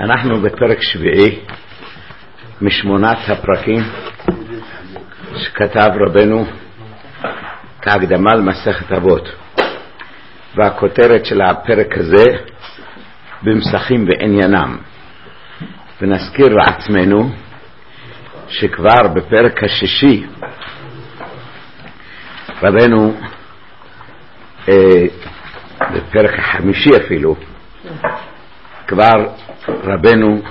אנחנו בפרק שביעי משמונת הפרקים שכתב רבנו כהקדמה למסכת אבות, והכותרת של הפרק הזה במסכים ועניינם. ונזכיר לעצמנו שכבר בפרק השישי רבנו, בפרק החמישי אפילו, כבר רבנו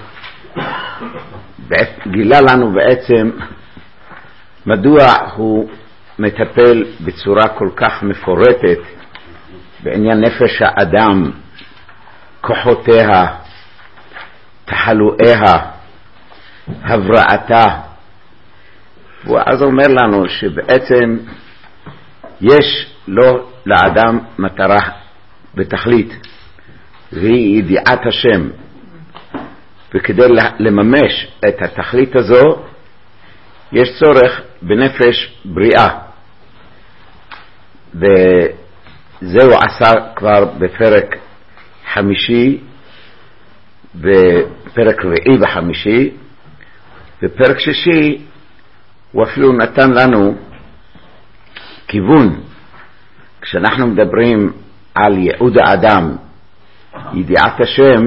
גילה לנו בעצם מדוע הוא מטפל בצורה כל כך מפורטת בעניין נפש האדם, כוחותיה, תחלואיה, הבראתה. ואז אומר לנו שבעצם יש לו לאדם מטרה בתכלית, והיא ידיעת השם, וכדי לממש את התכלית הזו יש צורך בנפש בריאה, וזהו עשה כבר בפרק חמישי, בפרק רביעי וחמישי. בפרק שישי הוא אפילו נתן לנו כיוון. כשאנחנו מדברים על ייעוד האדם, ידיעת השם,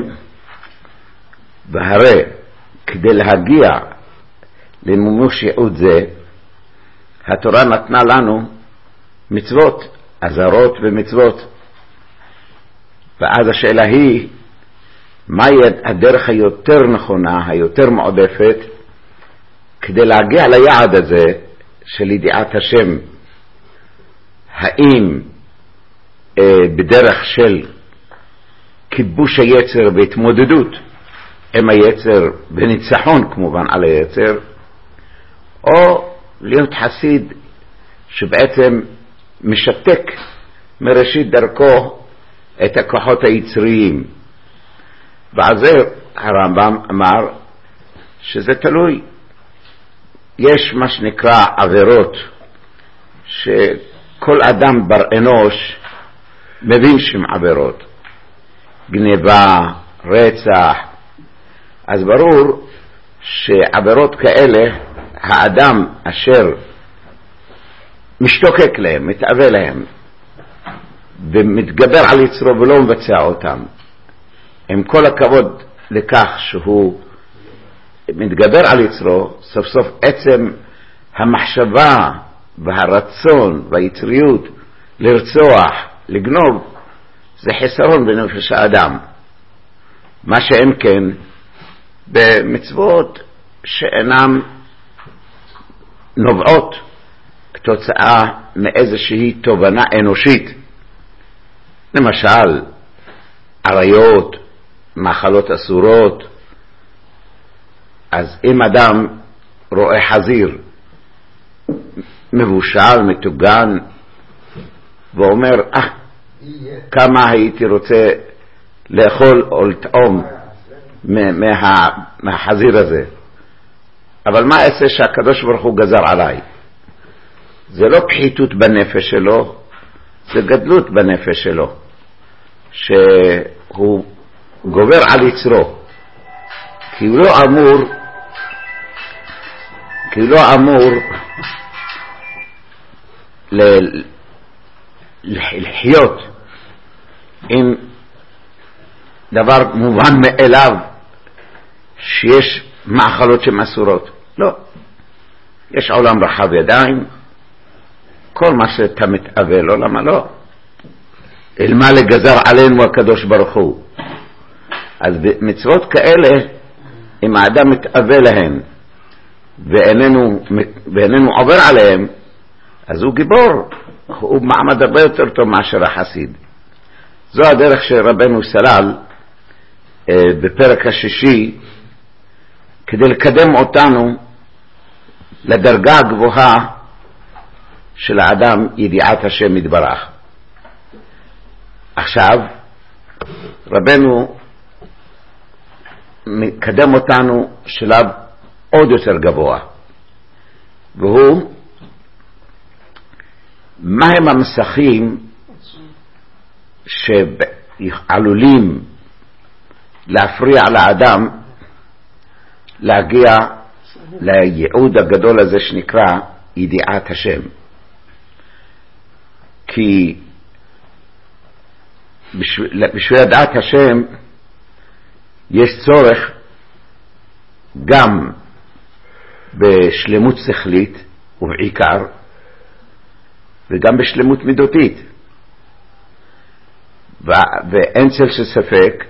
והרי כדי להגיע למימוש ייעוד זה, התורה נתנה לנו מצוות, אזהרות ומצוות. ואז השאלה היא, מהי הדרך היותר נכונה, היותר מועדפת, כדי להגיע ליעד הזה של ידיעת השם? האם בדרך של כיבוש היצר והתמודדות עם היצר וניצחון כמובן על היצר, או להיות חסיד שבעצם משתק מראשית דרכו את הכוחות היצריים? ועל זה הרמב"ם אמר שזה תלוי. יש מה שנקרא עבירות שכל אדם בר אנוש מבין שהן עבירות, גניבה, רצח. אז ברור שעבירות כאלה האדם אשר משתוקק להם, מתאווה להם ומתגבר על יצרו ולא מבצע אותם, עם כל הכבוד לכך שהוא מתגבר על יצרו, סוף סוף עצם המחשבה והרצון והיצריות לרצוח, לגנוב, זה חסרון בנפש האדם. מה שאין כן במצוות שאינם נובעות כתוצאה מאיזושהי תובנה אנושית, למשל עריות, מאכלות אסורות. אז אם אדם רואה חזיר מבושל, מטוגן, ואומר כמה הייתי רוצה לאכול או לטעום מהחזיר הזה, אבל מה אעשה שהקדוש ברוך הוא גזר עליי? זה לא פחיתות בנפש שלו, זה גדלות בנפש שלו, שהוא גובר על יצרו, כי הוא לא אמור לחיות עם דבר מובן מאליו שיש מאכלות שהן אסורות. לא, יש עולם רחב ידיים, כל מה שאתה מתאווה לו, למה לא? אלמה לגזר עלינו הקדוש ברוך הוא. אז במצוות כאלה, אם האדם מתאווה להן ואיננו עובר עליהם, אז הוא גיבור, הוא מעמד הרבה יותר טוב מאשר החסיד. זו הדרך שרבנו סלל בפרק השישי, כדי לקדם אותנו לדרגה הגבוהה של האדם, ידיעת השם יתברך. עכשיו רבנו מקדם אותנו שלב עוד יותר גבוה, והוא מהם המסכים שעלולים להפריע לאדם להגיע לייעוד הגדול הזה שנקרא ידיעת השם. כי בשביל ידיעת השם יש צורך גם בשלמות שכלית ובעיקר, וגם בשלמות מידותית. ואין צל של ספק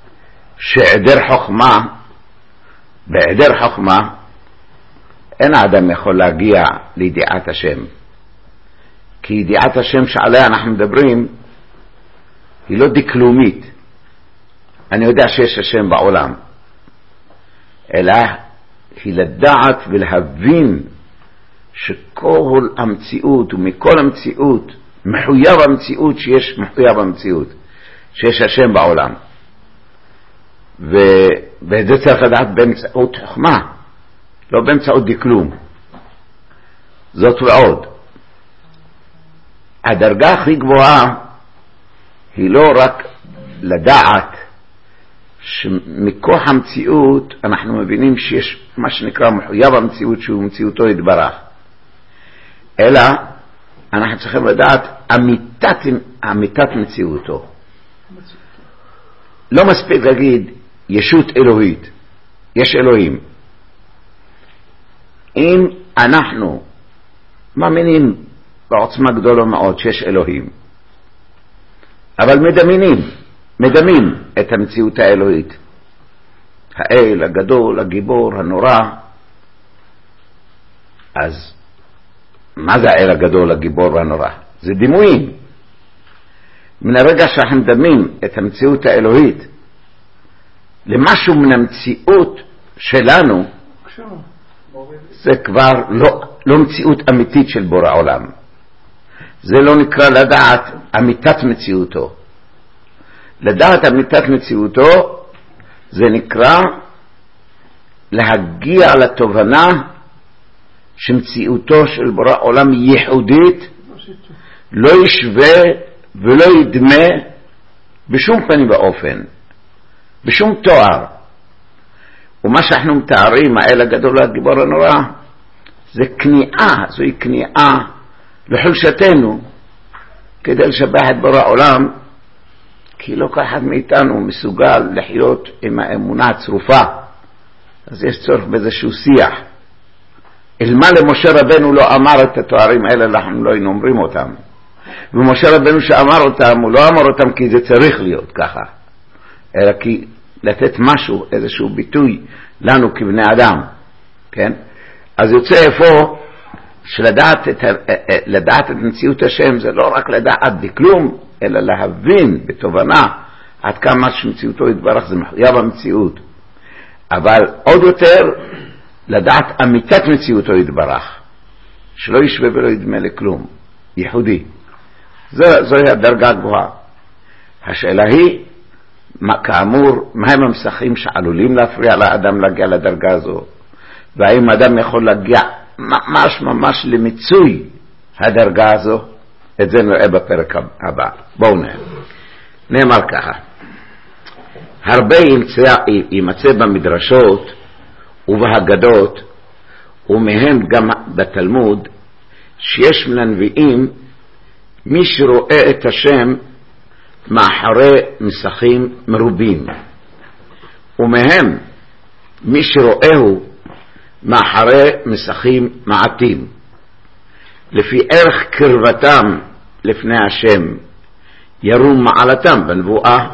בהיעדר חוכמה אין האדם יכול להגיע לידיעת השם. כי ידיעת השם שעליה אנחנו מדברים היא לא דקלומית, אני יודע שיש השם בעולם, אלא היא לדעת ולהבין שכל המציאות ומכל המציאות מחויב המציאות, מחויב המציאות שיש השם בעולם. ואת זה צריך לדעת באמצעות חוכמה, לא באמצעות דקלום. זאת ועוד, הדרגה הכי גבוהה היא לא רק לדעת שמכוח המציאות אנחנו מבינים שיש מה שנקרא מחויב המציאות שהוא מציאותו יתברך, אלא אנחנו צריכים לדעת אמיתת מציאותו. לא מספיק להגיד ישות אלוהית, יש אלוהים. אם אנחנו מאמינים בעוצמה גדולה מאוד שיש אלוהים, אבל מדמים את המציאות האלוהית, האל הגדול, הגיבור, הנורא, אז מה זה האל הגדול, הגיבור והנורא? זה דימויים. מן הרגע שאנחנו מדמים את המציאות האלוהית למשהו מן המציאות שלנו, זה כבר לא מציאות אמיתית של בורא עולם. זה לא נקרא לדעת אמיתת מציאותו. לדעת אמיתת מציאותו זה נקרא להגיע לתובנה שמציאותו של בורא עולם ייחודית, לא ישווה ולא ידמה בשום פנים ואופן, בשום תואר. ומה שאנחנו מתארים, האל הגדול הגיבור הנורא, זה זוהי כניעה לחולשתנו כדי לשבח את בורא עולם, כי לא כל אחד מאיתנו מסוגל לחיות עם האמונה הצרופה. אז יש צורך באיזשהו שיח. אלמה למשה רבנו לא אמר את התוארים האלה, אנחנו לא אומרים אותם. ומשה רבנו שאמר אותם, הוא לא אמר אותם כי זה צריך להיות ככה, אלא כי לתת משהו, איזשהו ביטוי לנו כבני אדם, כן? אז יוצא איפה שלדעת את מציאות השם זה לא רק לדעת דקלום, אלא להבין בתובנה עד כמה שמציאותו יתברך, זה מחויב המציאות. אבל עוד יותר לדעת אמיתת מציאותו יתברך, שלא ישווה ולא ידמה לכלום, ייחודי. זוהי הדרגה הגבוהה. השאלה היא, כאמור, מהם המסכים שעלולים להפריע לאדם להגיע לדרגה הזו, והאם אדם יכול להגיע ממש למיצוי הדרגה הזו? את זה נראה בפרק הבא. בואו נאמר ככה, הרבה יימצא במדרשות ובהגדות ומהם גם בתלמוד שיש מן הנביאים מי שרואה את השם מאחורי מסכים מרובים, ומהם מי שרואהו מאחורי מסכים מעטים, לפי ערך קרבתם לפני השם ירום מעלתם בנבואה,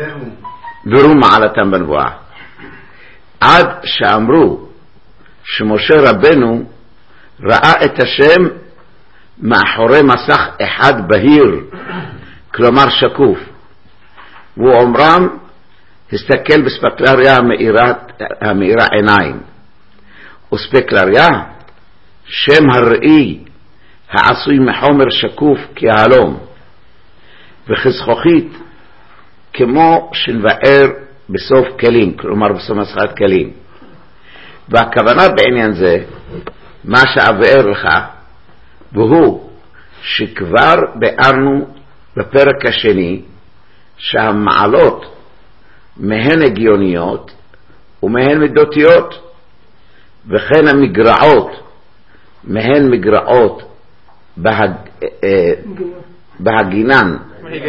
עד שאמרו שמשה רבנו ראה את השם מאחורי מסך אחד בהיר, כלומר שקוף, ואומרם הסתכל בספקלריה המאירה עיניים. וספקלריה שם הראי העשוי מחומר שקוף כהלום, וחזכוכית כמו שנבער בסוף כלים, כלומר בסוף מסכת כלים. והכוונה בעניין זה מה שאבאר לך, והוא שכבר בארנו בפרק השני שהמעלות מהן הגיוניות ומהן מידותיות, וכן המגרעות מהן מגרעות בהגינן,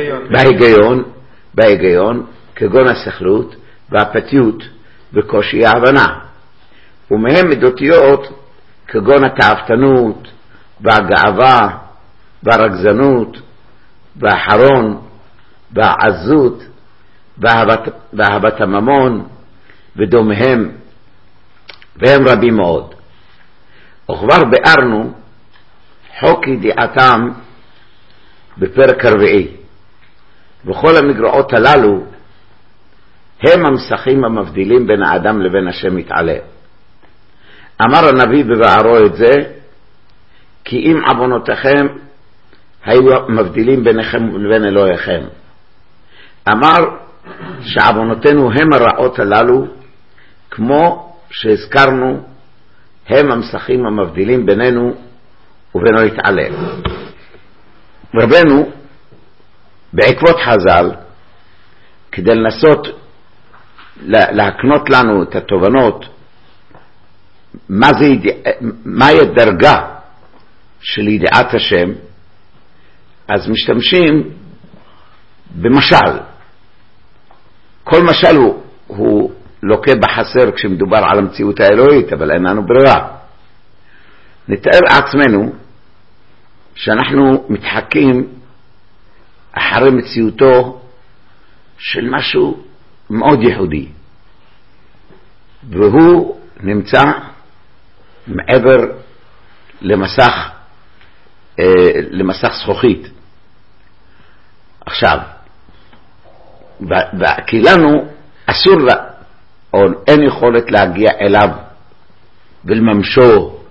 בהיגיון, כגון הסכלות והפתיות וקושי ההבנה, ומהן מידותיות כגון התאוותנות והגאווה והרגזנות והחרון והעזות ואהבת הממון ודומיהם, והם רבים מאוד. וכבר בארנו חוק ידיעתם בפרק הרביעי, וכל המגרעות הללו הם המסכים המבדילים בין האדם לבין השם יתעלה. אמר הנביא בבערו את זה, כי אם עוונותיכם היו מבדילים ביניכם ובין אלוהיכם. אמר שעוונותינו הם הרעות הללו, כמו שהזכרנו, הם המסכים המבדילים בינינו ובינו יתעלה. רבנו בעקבות חז"ל, כדי לנסות להקנות לנו את התובנות מהי הדרגה של ידיעת השם, אז משתמשים במשל. כל משל הוא לוקה בחסר כשמדובר על המציאות האלוהית, אבל אין לנו ברירה. נתאר עצמנו שאנחנו מתחקים אחרי מציאותו של משהו מאוד ייחודי, והוא נמצא מעבר למסך זכוכית. עכשיו, כי לנו אסור או אין יכולת להגיע אליו ולממשו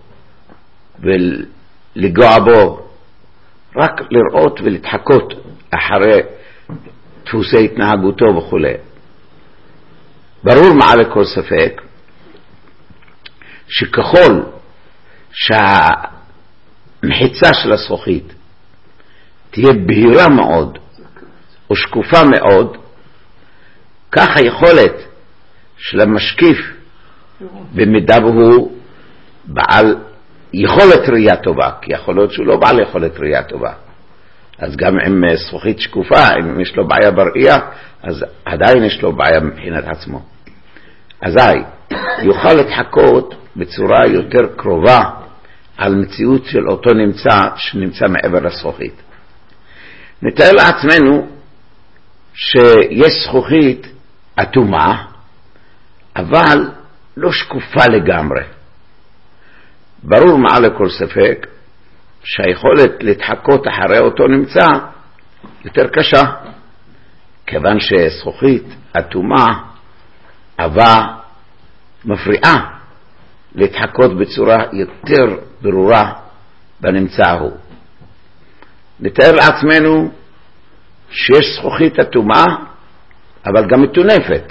ולגוע בו, רק לראות ולהתחקות אחרי דפוסי התנהגותו וכו'. ברור מעל לכל ספק שככל שהמחיצה של הזכוכית תהיה בהירה מאוד או שקופה מאוד, כך היכולת של המשקיף, במידה והוא בעל יכולת ראייה טובה, כי יכול להיות שהוא לא בעל יכולת ראייה טובה, אז גם עם זכוכית שקופה, אם יש לו בעיה בראייה, אז עדיין יש לו בעיה מבחינת עצמו. אזי יוכל להתחקות בצורה יותר קרובה על מציאות של אותו שנמצא מעבר לזכוכית. נתאר לעצמנו שיש זכוכית אטומה, אבל לא שקופה לגמרי. ברור מעל לכל ספק שהיכולת להתחקות אחרי אותו נמצא יותר קשה, כיוון שזכוכית אטומה אבל מפריעה להתחקות בצורה יותר ברורה בנמצא הוא. נתאר לעצמנו שיש זכוכית אטומה אבל גם מטונפת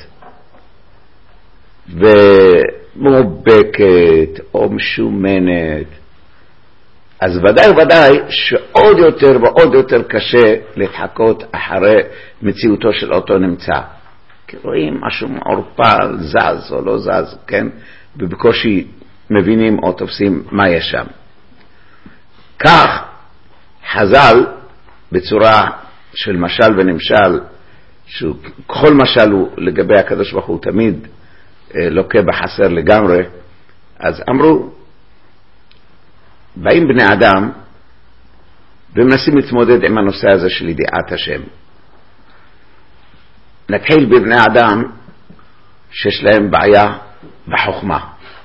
ומובקת או משומנת, אז ודאי שעוד יותר ועוד יותר קשה להתחקות אחרי מציאותו של אותו נמצא. כי רואים משהו מעורפל, זז או לא זז, כן? ובקושי מבינים או תופסים מה יש שם. כך חז"ל בצורה של משל ונמשל, שכל משל הוא לגבי הקדוש ברוך הוא תמיד לוקה בחסר לגמרי, אז אמרו, באים בני אדם ומנסים להתמודד עם הנושא הזה של ידיעת השם. נתחיל בבני אדם שיש להם בעיה בחוכמה,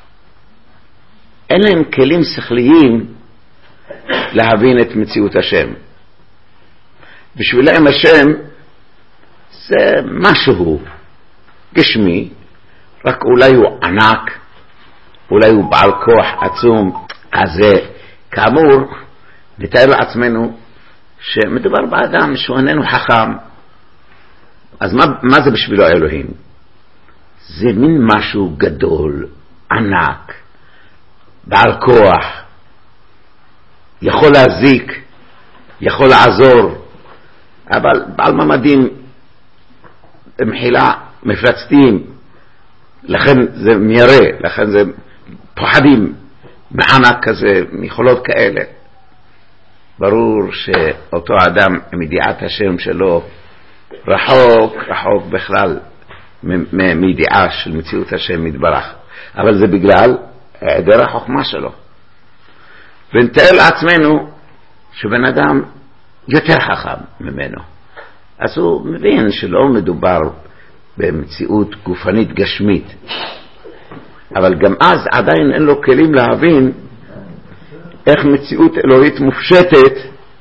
אין להם כלים שכליים להבין את מציאות השם. בשבילם השם זה משהו גשמי, רק אולי הוא ענק, אולי הוא בעל כוח עצום. אז כאמור נתאר לעצמנו שמדובר באדם שהוא איננו חכם, אז מה זה בשבילו אלוהים? זה מין משהו גדול, ענק, בעל כוח, יכול להזיק, יכול לעזור, אבל בעל ממדים במחילה מפלצתיים, לכן זה מיירה, לכן זה פוחדים מענק כזה, מיכולות כאלה. ברור שאותו אדם עם ידיעת השם שלו רחוק בכלל מידיעה של מציאות השם מתברך, אבל זה בגלל היעדר החוכמה שלו. ונתאר לעצמנו שבן אדם יותר חכם ממנו, אז הוא מבין שלא מדובר במציאות גופנית גשמית, אבל גם אז עדיין אין לו כלים להבין איך מציאות אלוהית מופשטת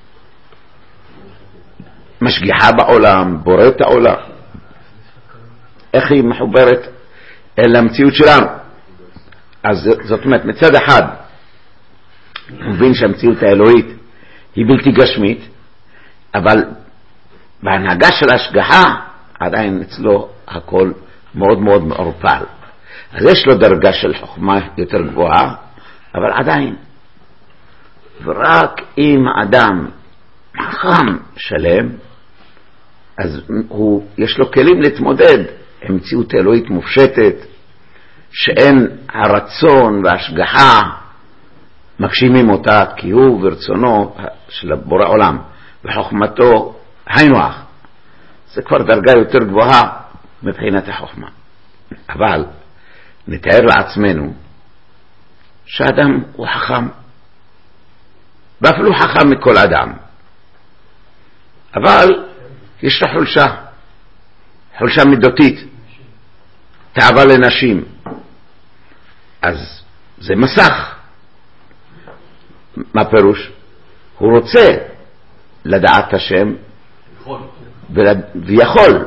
משגיחה בעולם, בוראת העולם, איך היא מחוברת אל המציאות שלנו. אז זאת אומרת, מצד אחד הוא מבין שהמציאות האלוהית היא בלתי גשמית, אבל בהנהגה של השגחה עדיין אצלו הכל מאוד מאוד מעורפל. אז יש לו דרגה של חוכמה יותר גבוהה, אבל עדיין, ורק אם האדם חכם שלם, אז יש לו כלים להתמודד עם מציאות אלוהית מופשטת, שאין הרצון וההשגחה מגשימים אותה, כי הוא ורצונו של בורא עולם וחוכמתו היינו-הך. זה כבר דרגה יותר גבוהה מבחינת החוכמה. אבל נתאר לעצמנו שהאדם הוא חכם, ואפילו חכם מכל אדם, אבל יש לה חולשה מידותית, תאווה לנשים. אז זה מסך. מה פירוש? הוא רוצה לדעת השם ויכול,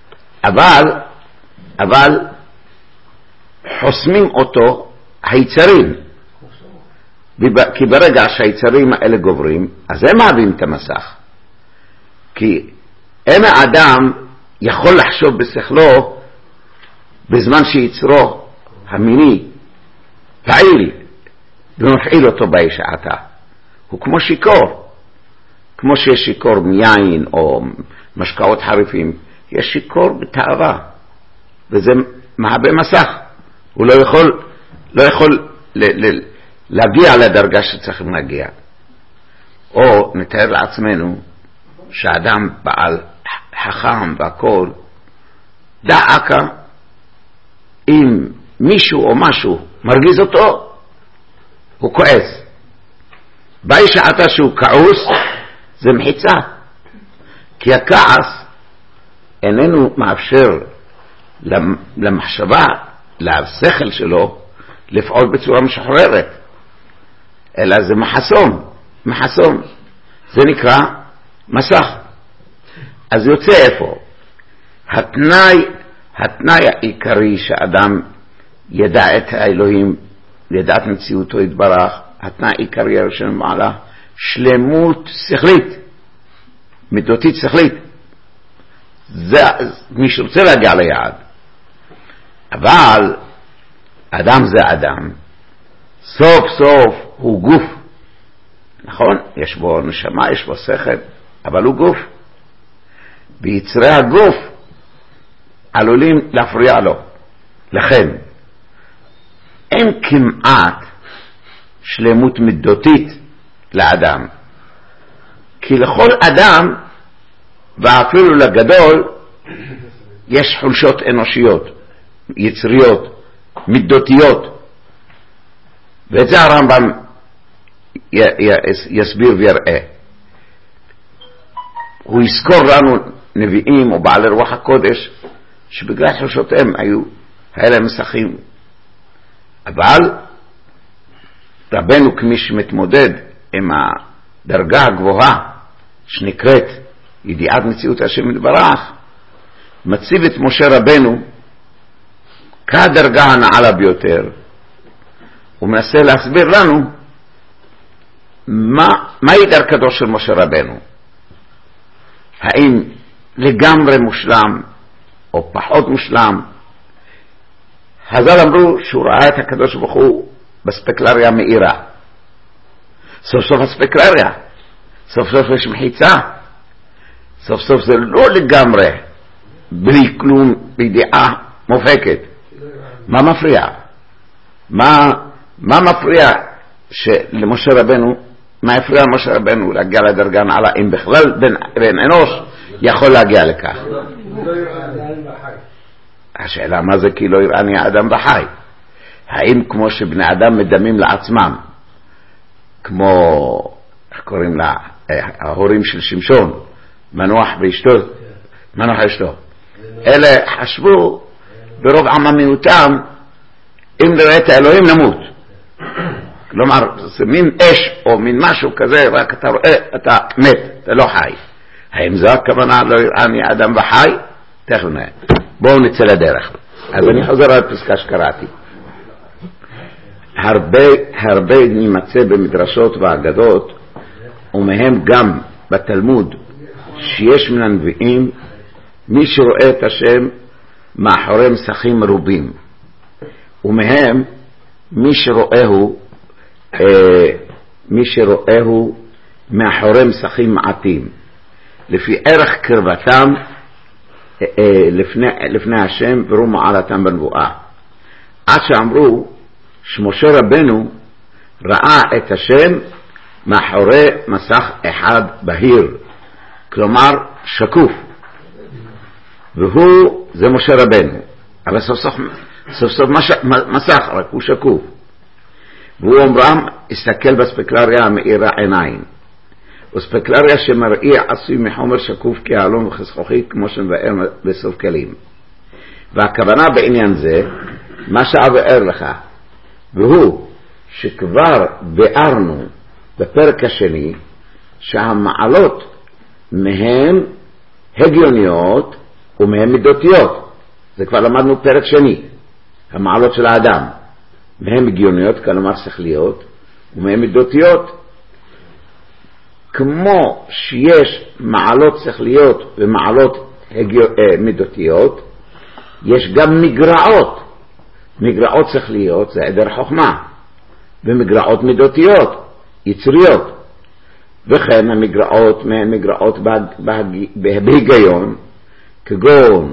אבל חוסמים אותו היצרים, כי ברגע שהיצרים האלה גוברים, אז הם מהווים את המסך. כי אין האדם יכול לחשוב בשכלו בזמן שיצרו המיני פעיל ומפעיל אותו בשעתה. הוא כמו שיקור, כמו שיש שיקור מיין או משקאות חריפים, יש שיקור בתאווה, וזה מהווה מסך. הוא לא יכול להגיע לדרגה שצריכים להגיע. או נתאר לעצמנו שהאדם בעל חכם והכל, דעקה, אם מישהו או משהו מרגיז אותו, הוא כועס. בשעתה שהוא כעוס, זה מחיצה. כי הכעס איננו מאפשר למחשבה, לשכל שלו, לפעול בצורה משחררת, אלא זה מחסום. זה נקרא מסך. אז יוצא איפה? התנאי העיקרי שאדם ידע את האלוהים, ידע את מציאותו יתברך, התנאי העיקרי הראשון מעלה, שלמות שכלית, מידותית שכלית. זה מי שרוצה להגיע ליעד. אבל אדם זה אדם, סוף סוף הוא גוף, נכון? יש בו נשמה, יש בו שכל, אבל הוא גוף, ויצרי הגוף עלולים להפריע לו. לכן אין כמעט שלמות מידותית לאדם, כי לכל אדם ואפילו לגדול יש חולשות אנושיות, יצריות, מידותיות, ואת זה הרמב"ם יסביר ויראה. הוא יזכור לנו נביאים או בעלי רוח הקודש שבגלל חולשותיהם היה להם מסכים. אבל רבנו כמי שמתמודד עם הדרגה הגבוהה שנקראת ידיעת מציאות השם יתברך, מציב את משה רבנו כדרגה הנעלה ביותר. הוא מנסה להסביר לנו מהי דרכתו של משה רבנו, האם לגמרי מושלם או פחות מושלם. חז"ל אמרו שהוא ראה את הקדוש ברוך הוא בספקלריה מאירה. סוף סוף הספקלריה, סוף סוף יש מחיצה, סוף סוף זה לא לגמרי בלי כלום, בידיעה מופקת. מה מפריע? מה מפריע למשה רבנו, מה הפריע למשה רבנו להגיע לדרגה נעלה, אם בכלל בן אנוש יכול להגיע לכך? השאלה מה זה כי לא יראני האדם בחי? האם כמו שבני אדם מדמים לעצמם, כמו, איך קוראים לה, ההורים של שמשון, מנוח אשתו, אלה חשבו ברוב עממיותם, אם נראה את האלוהים נמות. כלומר, זה מין אש או מין משהו כזה, רק אתה רואה, אתה מת, אתה לא חי. האם זו הכוונה לא יראני אדם וחי? תכף נראה. בואו נצא לדרך. אז אני חוזר על פסקה שקראתי. הרבה נמצא במדרשות ואגדות, ומהם גם בתלמוד, שיש מן הנביאים מי שרואה את השם מאחורי מסכים מרובים, ומהם מי שרואהו מאחורי מסכים מעטים, לפי ערך קרבתם לפני השם וראו מעלתם בנבואה, עד שאמרו שמשה רבנו ראה את השם מאחורי מסך אחד בהיר, כלומר שקוף, והוא זה משה רבנו, אבל סוף סוף מסך, רק הוא שקוף. והוא אומרם הסתכל בספקלריה המאירה עיניים, וספקלריה שמראה עשוי מחומר שקוף כעלום וחסכוכית, כמו שמבאר בסוף כלים. והכוונה בעניין זה מה שאבאר לך, והוא שכבר בארנו בפרק השני שהמעלות מהם הגיוניות ומהם מידותיות. זה כבר למדנו פרק שני, המעלות של האדם, מהם הגיוניות, כלומר שכליות, ומהם מידותיות. כמו שיש מעלות שכליות ומעלות מידותיות, יש גם מגרעות שכליות, זה עדר חוכמה, ומגרעות מידותיות, יצריות. וכן המגרעות מהן מגרעות בהיגיון, כגון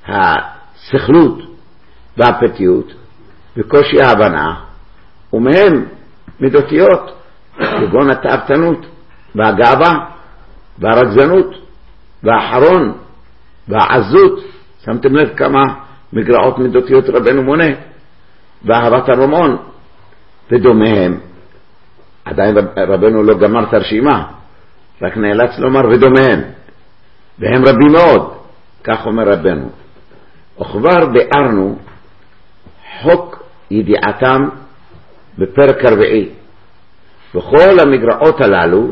השכלות והפתיות וקושי ההבנה, ומהם מידותיות, כגון התאוותנות והגאווה והרגזנות והחרון והעזות. שמתם לב כמה מגרעות מידותיות רבנו מונה, ואהבת הממון ודומיהם. עדיין רבנו לא גמר את הרשימה, רק נאלץ לומר ודומיהם, והם רבים מאוד, כך אומר רבנו. וכבר בארנו חוק ידיעתם בפרק הרביעי, וכל המגרעות הללו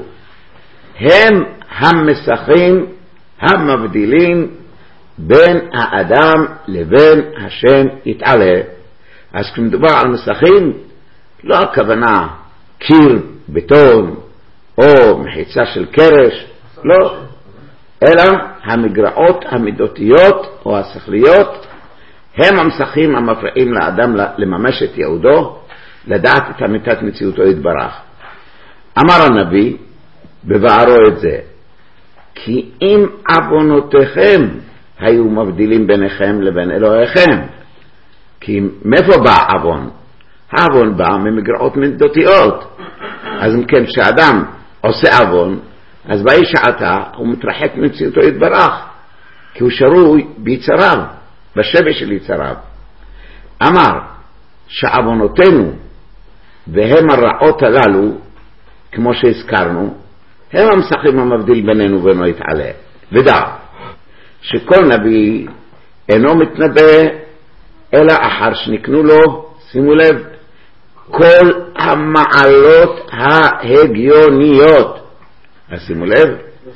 הם המסכים המבדילים בין האדם לבין השם יתעלה. אז כשמדובר על מסכים, לא הכוונה קיר בטון או מחיצה של קרש, לא, אלא המגרעות המידותיות או השכליות הם המסכים המפריעים לאדם לממש את יעודו, לדעת את אמיתת מציאותו יתברך. אמר הנביא בבארו את זה, כי אם עוונותיכם היו מבדילים ביניכם לבין אלוהיכם. כי מאיפה בא עוון? העוון בא ממגרעות מידותיות. אז אם כן, כשאדם עושה עוון, אז באי שעתה הוא מתרחק ממציאותו יתברך, כי הוא שרוי ביצריו, בשבי של יצריו. אמר שעוונותינו והם הרעות הללו, כמו שהזכרנו, הם המסכים המבדיל בינינו ובינו יתעלה. ודע שכל נביא אינו מתנבא אלא אחר שנקנו לו, שימו לב, כל המעלות ההגיוניות. אז שימו לב,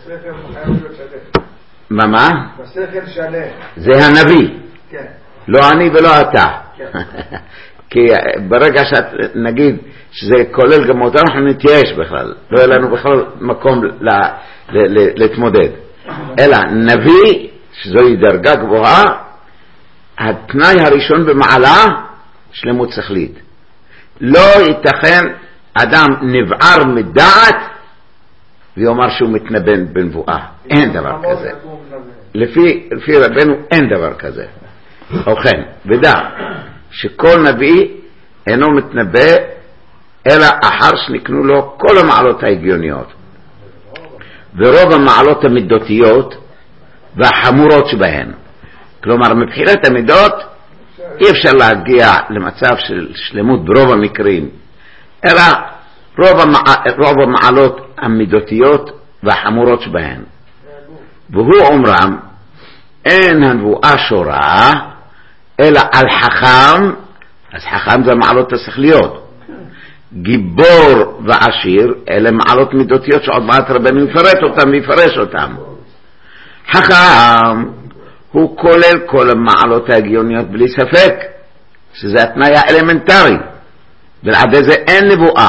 מה? בשכל שלם. זה הנביא, כן. לא אני ולא אתה. כן. כי ברגע שנגיד שזה כולל גם אותנו, אנחנו נתייאש בכלל, לא יהיה לנו בכלל מקום להתמודד. אלא נביא, שזוהי דרגה גבוהה, התנאי הראשון במעלה, שלמות שכלית. לא ייתכן אדם נבער מדעת ויאמר שהוא מתנבא בנבואה. אין דבר כזה. לפי רבנו אין דבר כזה. ובכן, ודע שכל נביא אינו מתנבא אלא אחר שנקנו לו כל המעלות ההגיוניות ורוב המעלות המידותיות והחמורות שבהן. כלומר, מבחינת המידות אי אפשר להגיע למצב של שלמות ברוב המקרים, אלא רוב המעלות המידותיות והחמורות שבהן. והוא אומרם, אין הנבואה שורה אלא על חכם, אז חכם זה המעלות השכליות, גיבור ועשיר, אלה מעלות מידותיות שעוד מעט רבנו יפרט אותם ויפרש אותם. חכם הוא כולל כל המעלות ההגיוניות בלי ספק, שזה התנאי האלמנטרי, ולעד זה אין נבואה.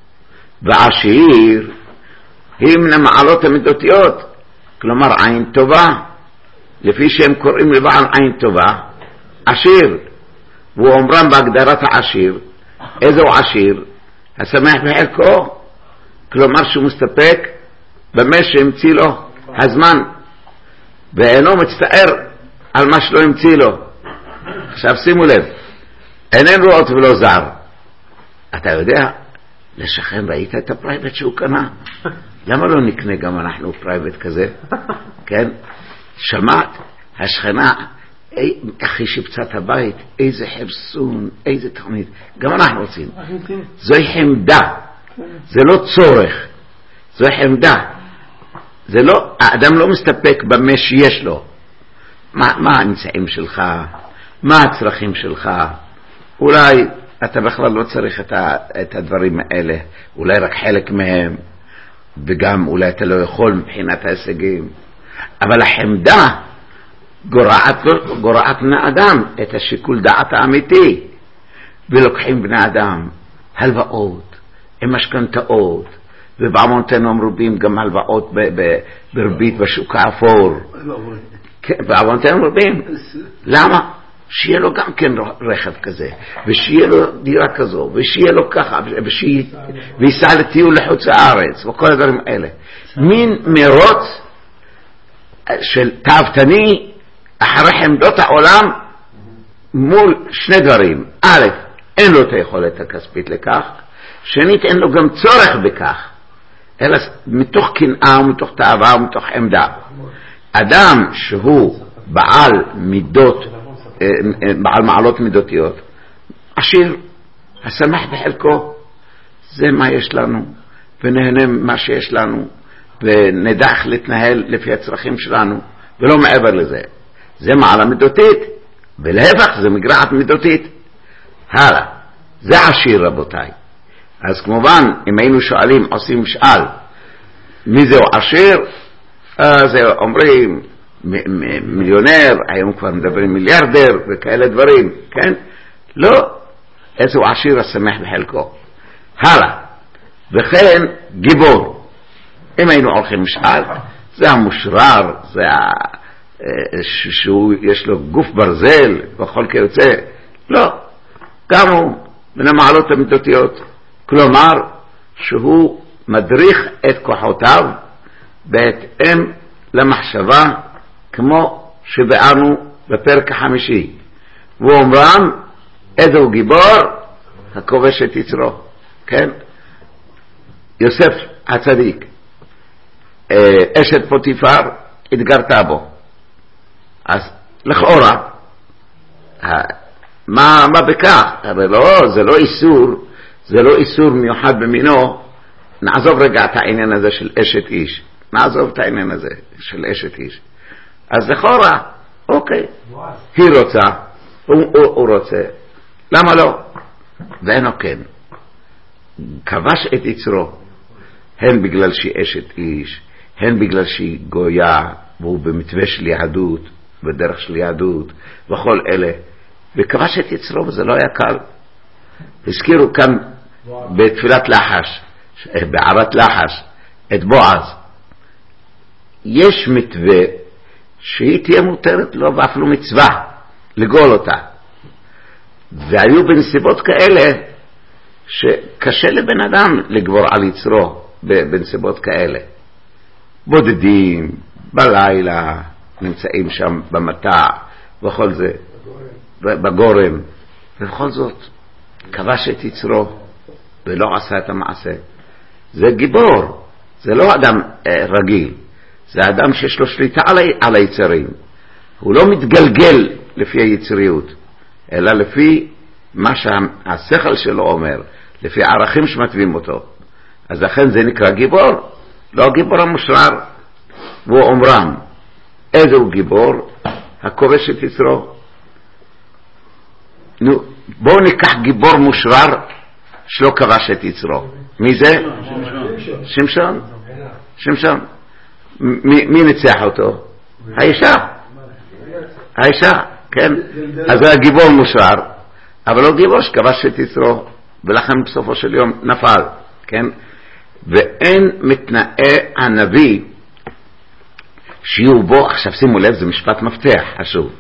ועשיר היא מן המעלות המידותיות, כלומר עין טובה, לפי שהם קוראים לבעל עין טובה, עשיר. והוא אומרם בהגדרת העשיר, איזו עשיר? השמח בחלקו, כלומר שהוא מסתפק במה שהמציא לו הזמן, ואינו מצטער על מה שלא המציא לו. עכשיו שימו לב, איננו רואות ולא זר. אתה יודע, לשכן ראית את הפרייבט שהוא קנה? למה לא נקנה גם אנחנו פרייבט כזה? כן? שמעת? השכנה, איך היא שיפצה את הבית, איזה חרסון, איזה תוכנית. גם אנחנו רוצים. זוהי חמדה, זה לא צורך, זוהי חמדה. זה לא, האדם לא מסתפק במה שיש לו. מה האמצעים שלך? מה הצרכים שלך? אולי אתה בכלל לא צריך את הדברים האלה, אולי רק חלק מהם, וגם אולי אתה לא יכול מבחינת ההישגים. אבל החמדה גורעת בני אדם את השיקול דעת האמיתי, ולוקחים בני אדם הלוואות עם משכנתאות, ובעוונותינו מרובים גם הלוואות בריבית בשוק האפור. בעוונותינו מרובים. למה? שיהיה לו גם כן רכב כזה, ושיהיה לו דירה כזו, ושיהיה לו ככה, ויסע לטיול לחוץ הארץ, וכל הדברים האלה. מין מרוץ של תאוותני אחרי חמדות העולם מול שני דברים. א', אין לו את היכולת הכספית לכך, שנית, אין לו גם צורך בכך, אלא מתוך קנאה ומתוך תאווה ומתוך עמדה. אדם שהוא בעל מידות, בעל מעלות מידותיות, עשיר, השמח בחלקו, זה מה יש לנו, ונהנה מה שיש לנו, ונדע איך להתנהל לפי הצרכים שלנו, ולא מעבר לזה. זה מעלה מידותית, ולהפך זה מגרעת מידותית. הלאה, זה עשיר רבותיי. אז כמובן, אם היינו שואלים, עושים משאל, מי זהו עשיר? אז אומרים, מיליונר, היום כבר מדברים מיליארדר, וכאלה דברים, כן? לא, איזהו עשיר השמח בחלקו. הלאה, וכן גיבור. אם היינו עורכים משאל, זה המושרר, זה שיש לו גוף ברזל וכל כיוצא. לא, גם הוא מן המעלות המידותיות. כלומר, שהוא מדריך את כוחותיו בהתאם למחשבה, כמו שבאנו בפרק החמישי. והוא אומרם, איזהו גיבור? הכובש את יצרו. כן? יוסף הצדיק, אשת פוטיפר התגרתה בו. אז לכאורה, מה בכך? הרי לא, זה לא איסור, זה לא איסור מיוחד במינו. נעזוב רגע את העניין הזה של אשת איש. נעזוב את העניין הזה של אשת איש. אז לכאורה, אוקיי, היא רוצה, הוא רוצה, למה לא? ואינו כן. כבש את יצרו, הן בגלל שהיא אשת איש, הן בגלל שהיא גויה, והוא במתווה של יהדות, בדרך של יהדות, וכל אלה. וכבש את יצרו, וזה לא היה קל. הזכירו כאן בתפילת לחש, בערת לחש, את בועז. יש מתווה שהיא תהיה מותרת לו, ואפילו מצווה, לגול אותה. והיו בנסיבות כאלה, שקשה לבן אדם לגבור על יצרו, בנסיבות כאלה. בודדים, בלילה, נמצאים שם במטע, בכל זה, בגורם, ובכל זאת, כבש את יצרו, ולא עשה את המעשה. זה גיבור, זה לא אדם רגיל, זה אדם שיש לו שליטה על היצרים. הוא לא מתגלגל לפי היצריות, אלא לפי מה שהשכל שלו אומר, לפי הערכים שמטבים אותו. אז לכן זה נקרא גיבור, לא גיבור המושרר. והוא אומרם, איזה הוא גיבור? הכובש את יצרו. נו, בואו ניקח גיבור מושרר שלא כבש את יצרו. מי זה? שמשון. שמשון. מי ניצח אותו? האישה, כן? אז זה הגיבור מושרר, אבל לא גיבור שכבש את יצרו, ולכן בסופו של יום נפל, כן? ואין מתנאה הנביא שיהיו בו, עכשיו שימו לב, זה משפט מפתח חשוב,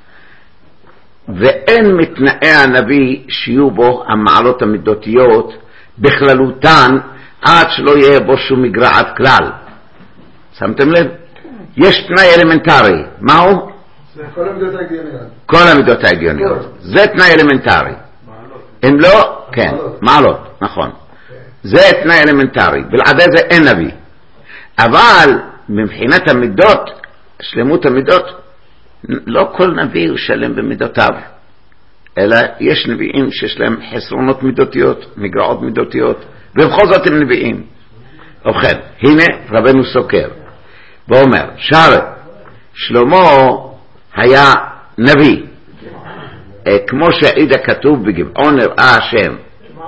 ואין מתנאה הנביא שיהיו בו המעלות המידותיות בכללותן, עד שלא יהיה בו שום מגרעת כלל. שמתם לב? יש תנאי אלמנטרי. מהו? כל המידות ההגיוניות. כל המידות ההגיוניות. זה תנאי אלמנטרי. אם לא, כן, מעלות, נכון. זה תנאי אלמנטרי, בלעדי זה אין נביא. אבל מבחינת המידות, שלמות המידות, לא כל נביא הוא שלם במידותיו, אלא יש נביאים שיש להם חסרונות מידותיות, מגרעות מידותיות, ובכל זאת הם נביאים. ובכן, הנה רבנו סוקר ואומר, שלמה היה נביא, כמו שהעיד הכתוב בגבעון הראה השם,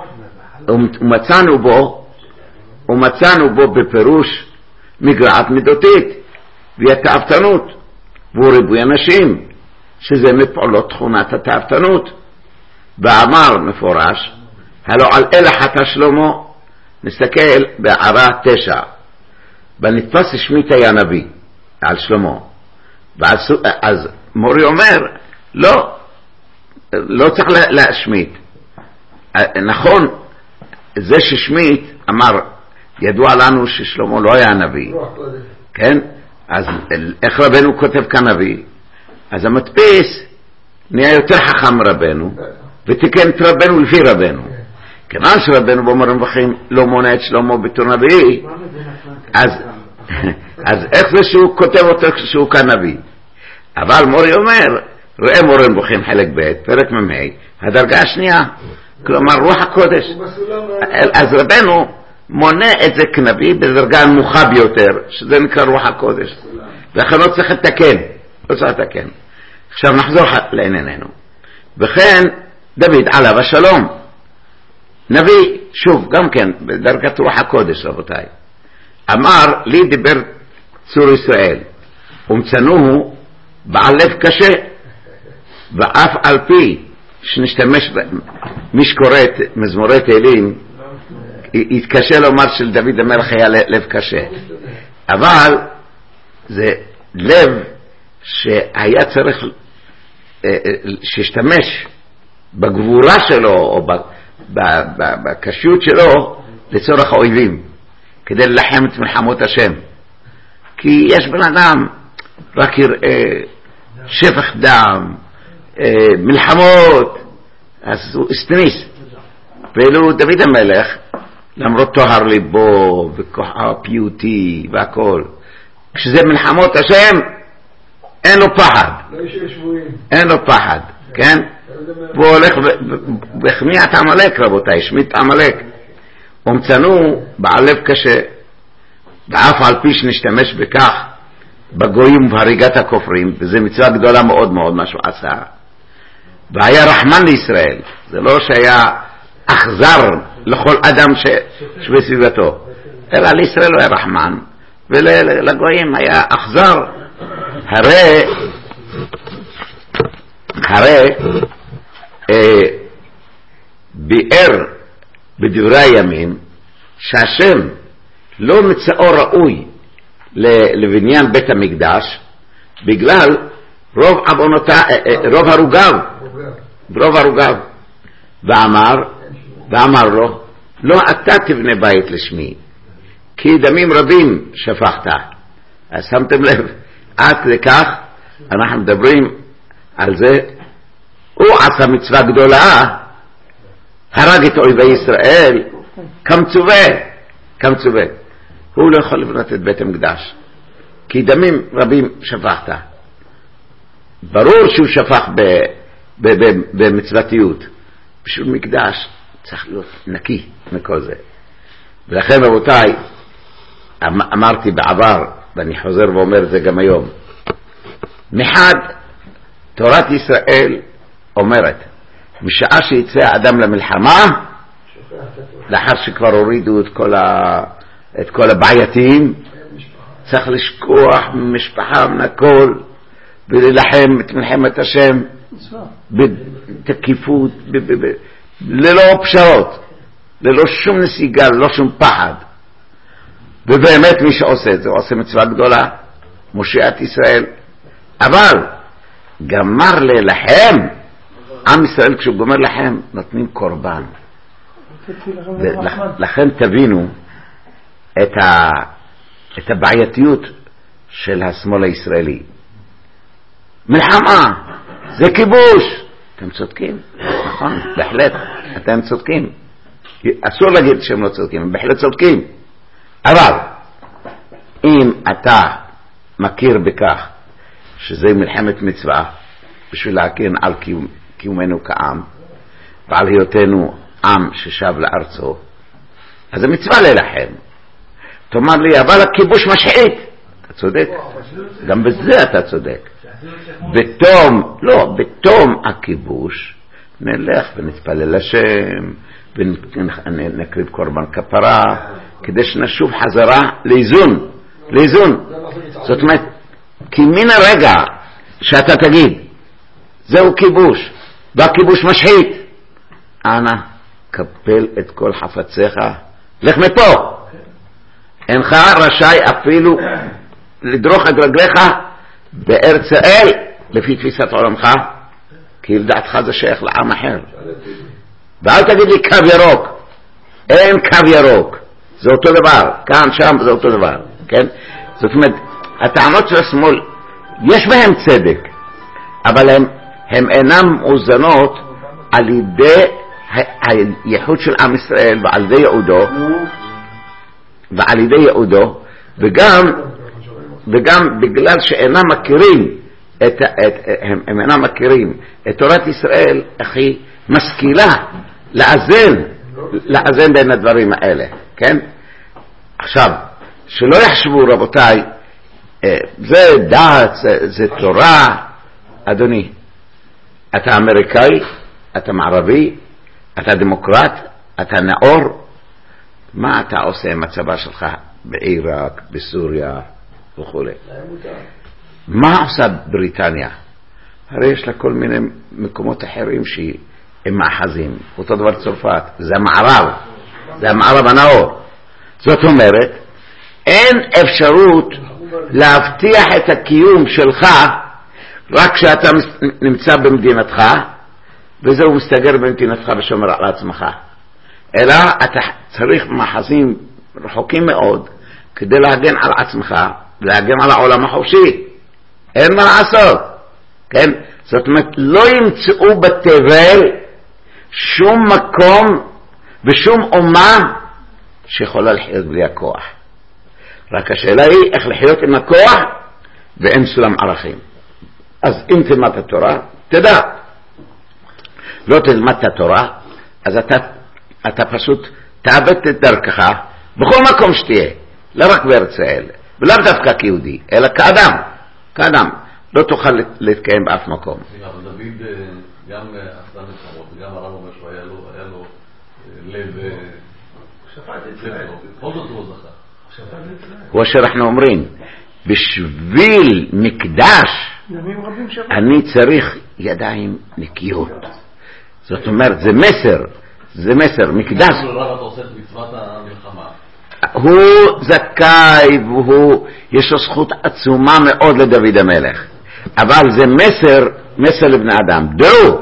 ומצאנו בו בפירוש מגרעת מידותית והתאוותנות, והוא ריבוי אנשים, שזה מפעולות תכונת התאוותנות. ואמר מפורש, הלא על אלה חטא שלמה. נסתכל בהערה 9, בנתפס השמיט היה נביא על שלמה, אז מורי אומר לא צריך להשמיט. נכון, זה ששמיט אמר, ידוע לנו ששלמה לא היה נביא, כן? אז איך רבנו כותב כאן נביא? אז המדפיס נהיה יותר חכם רבנו ותיקן את רבנו לפי רבנו. כיוון שרבנו באומר נבוכים לא מונה את שלמה בתור נביא, אז איך זה שהוא כותב אותו כשהוא כאן נביא? אבל מורי אומר, ראה מורה נבוכים חלק ב' פרק ממ"ה, הדרגה השנייה, כלומר רוח הקודש. אז רבנו מונה את זה כנביא בדרגה הנמוכה ביותר, שזה נקרא רוח הקודש, ולכן לא צריך לתקן, לא צריך לתקן. עכשיו נחזור לענייננו. וכן דוד עליו השלום, נביא, שוב, גם כן, בדרגת רוח הקודש, רבותיי. אמר, לי דיבר צור ישראל, ומצנוהו בעל לב קשה, ואף על פי שנשתמש, מי שקורא את מזמורי תהילים, יתקשה לומר של דוד המלך היה לב קשה. אבל זה לב שהיה צריך, שישתמש בגבורה שלו, או בקשיות שלו לצורך האויבים, כדי ללחם את מלחמות השם. כי יש בן אדם רק יראה שפך דם, מלחמות, אז הוא הסתניס. ואילו דוד המלך, למרות טוהר ליבו וכוחו פיוטי והכל, כשזה מלחמות השם אין לו פחד, אין לו פחד, כן? והוא הולך והחמיע את עמלק, רבותיי, השמיט את עמלק. ומצאנו בעל לב קשה, ואף על פי שנשתמש בכך בגויים ובהריגת הכופרים, וזה מצווה גדולה מאוד מאוד מה שהוא עשה, והיה רחמן לישראל, זה לא שהיה אכזר לכל אדם שבסביבתו, אלא לישראל הוא היה רחמן, ולגויים היה אכזר. הרי ביאר בדברי הימים שהשם לא מצאו ראוי לבניין בית המקדש בגלל רוב הרוגיו, ואמר לו, לא אתה תבנה בית לשמי, כי דמים רבים שפכת. אז שמתם לב, עד לכך אנחנו מדברים על זה, הוא עשה מצווה גדולה, הרג את אויבי ישראל, כמצווה. הוא לא יכול לבנות את בית המקדש, כי דמים רבים שפכת. ברור שהוא שפך במצוותיות. בשביל מקדש צריך להיות נקי מכל זה. ולכן רבותיי, אמרתי בעבר, ואני חוזר ואומר את זה גם היום, מחד, תורת ישראל אומרת, משעה שיצא האדם למלחמה, לאחר שכבר הורידו את כל הבעייתיים, צריך לשכוח משפחה מהכל, וללחם את מלחמת השם, בתקיפות, ללא פשרות, ללא שום נסיגה, ללא שום פחד. ובאמת מי שעושה את זה, הוא עושה מצווה גדולה, מושיע את ישראל. אבל גמר ללחם, עם ישראל כשהוא גומר לחם, נותנים קורבן. לכן תבינו את הבעייתיות של השמאל הישראלי. מלחמה, זה כיבוש. אתם צודקים, נכון, בהחלט, אתם צודקים. אסור להגיד שהם לא צודקים, הם בהחלט צודקים. אבל אם אתה מכיר בכך שזה מלחמת מצווה, בשביל להגן על קיומנו כעם, ועל היותנו עם ששב לארצו, אז זה מצווה להילחם. תאמר לי, אבל הכיבוש משחית. אתה צודק, גם בזה אתה צודק. בתום הכיבוש נלך ונתפלל לשם ונקריב קורבן כפרה, כדי שנשוב חזרה לאיזון. זאת אומרת, כי מן הרגע שאתה תגיד זהו כיבוש והכיבוש משחית, אנא קפל את כל חפציך, לך מפה. אינך רשאי אפילו לדרוך את רגליך בארץ ישראל לפי תפיסת עולמך, כי לדעתך זה שייך לעם אחר. ואל תגיד לי קו ירוק, אין קו ירוק, זה אותו דבר, כאן שם זה אותו דבר, כן? זאת אומרת, הטענות של השמאל יש בהם צדק, אבל הם אינם מאוזנות על ידי הייחוד של עם ישראל ועל ידי ייעודו, וגם בגלל שאינם מכירים הם אינם מכירים את תורת ישראל, איך היא משכילה לאזן בין הדברים האלה, כן? עכשיו, שלא יחשבו רבותיי, זה דת, זה תורה. אדוני, אתה אמריקאי, אתה מערבי, אתה דמוקרט, אתה נאור, מה אתה עושה עם הצבא שלך בעיראק, בסוריה וכו'? מה עושה בריטניה? הרי יש לה כל מיני מקומות אחרים שהם מאחזים. אותו דבר צרפת, זה המערב הנאור. זאת אומרת, אין אפשרות להבטיח את הקיום שלך רק כשאתה נמצא במדינתך, וזהו מסתגר במדינתך ושומר על עצמך. אלא אתה צריך מאחזים רחוקים מאוד כדי להגן על עצמך, להגן על העולם החופשי. אין מה לעשות, כן? זאת אומרת, לא ימצאו בתבל שום מקום ושום אומה שיכולה לחיות בלי הכוח. רק השאלה היא איך לחיות עם הכוח ואין סולם ערכים. אז אם תלמד את התורה, תדע. לא תלמד את התורה, אז אתה פשוט תאבד את דרכך בכל מקום שתהיה, לא רק בארץ ישראל, ולא דווקא כיהודי, אלא כאדם. לא תוכל להתקיים באף מקום. אבל דוד גם עשה נצרות, וגם הרב אומר שהוא היה לו לב שפט אצלנו, בכל זאת הוא זכה. הוא אשר אנחנו אומרים, בשביל מקדש אני צריך ידיים נקיות. זאת אומרת, זה מסר, מקדש. הרב אתה עושה את מצוות המלחמה. הוא זכאי יש לו זכות עצומה מאוד לדוד המלך, אבל זה מסר לבני אדם. דעו,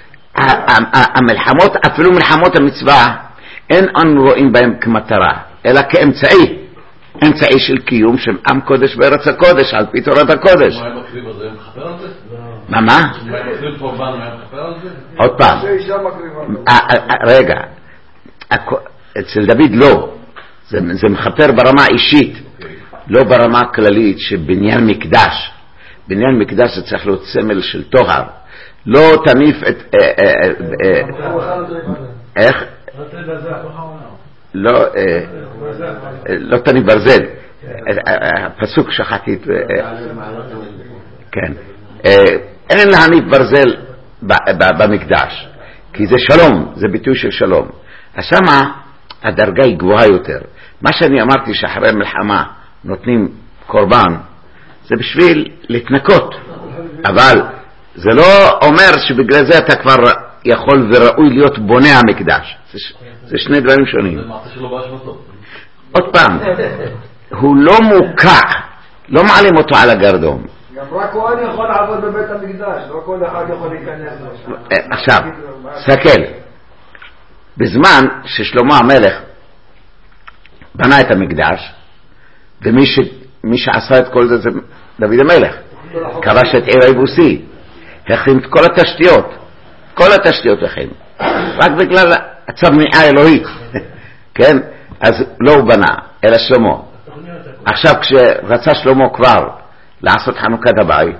המלחמות, אפילו מלחמות המצווה, אין אנו רואים בהם כמטרה, אלא כאמצעי. אמצעי של קיום של עם קודש בארץ הקודש, על פי תורת הקודש. מה הם מקריב הזה? הם מחפר על זה? מה? מה הם מקריב קורבן? מה הם מחפר על זה? עוד פעם. רגע, אצל דוד לא. זה מחפר ברמה אישית, לא ברמה כללית שבניין מקדש. בניין מקדש זה צריך להיות סמל של טוהר. לא תניף את... איך? לא תניף ברזל. הפסוק שכחתי את... כן. אין להניף ברזל במקדש, כי זה שלום, זה ביטוי של שלום. אז שמה הדרגה היא גבוהה יותר. מה שאני אמרתי שאחרי מלחמה נותנים קורבן, זה בשביל להתנקות, אבל זה לא אומר שבגלל זה אתה כבר יכול וראוי להיות בונה המקדש. זה שני דברים שונים. זה מעשה שלא באשמתו. עוד פעם, הוא לא מוקע, לא מעלים אותו על הגרדום. גם רק כהן יכול לעבוד בבית המקדש, לא כל אחד יכול להיכנס. עכשיו, סתכל, בזמן ששלמה המלך בנה את המקדש, ומי שעשה את כל זה דוד המלך, כבש את עיר היבוסי, הכין את כל התשתיות הכין, רק בגלל הצבניעה האלוהית, כן? אז לא הוא בנה, אלא שלמה. עכשיו כשרצה שלמה כבר לעשות חנוכת הבית,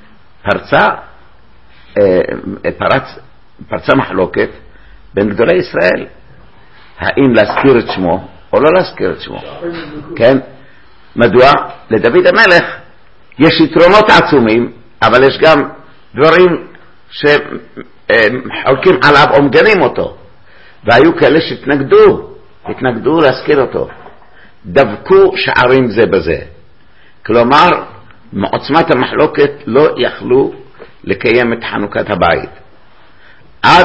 פרצה מחלוקת בין גדולי ישראל, האם להזכיר את שמו או לא להזכיר את שמו, כן? מדוע? לדוד המלך יש יתרונות עצומים, אבל יש גם דברים שחולקים עליו או מגנים אותו, והיו כאלה שהתנגדו להזכיר אותו, דבקו שערים זה בזה. כלומר, מעוצמת המחלוקת לא יכלו לקיים את חנוכת הבית עד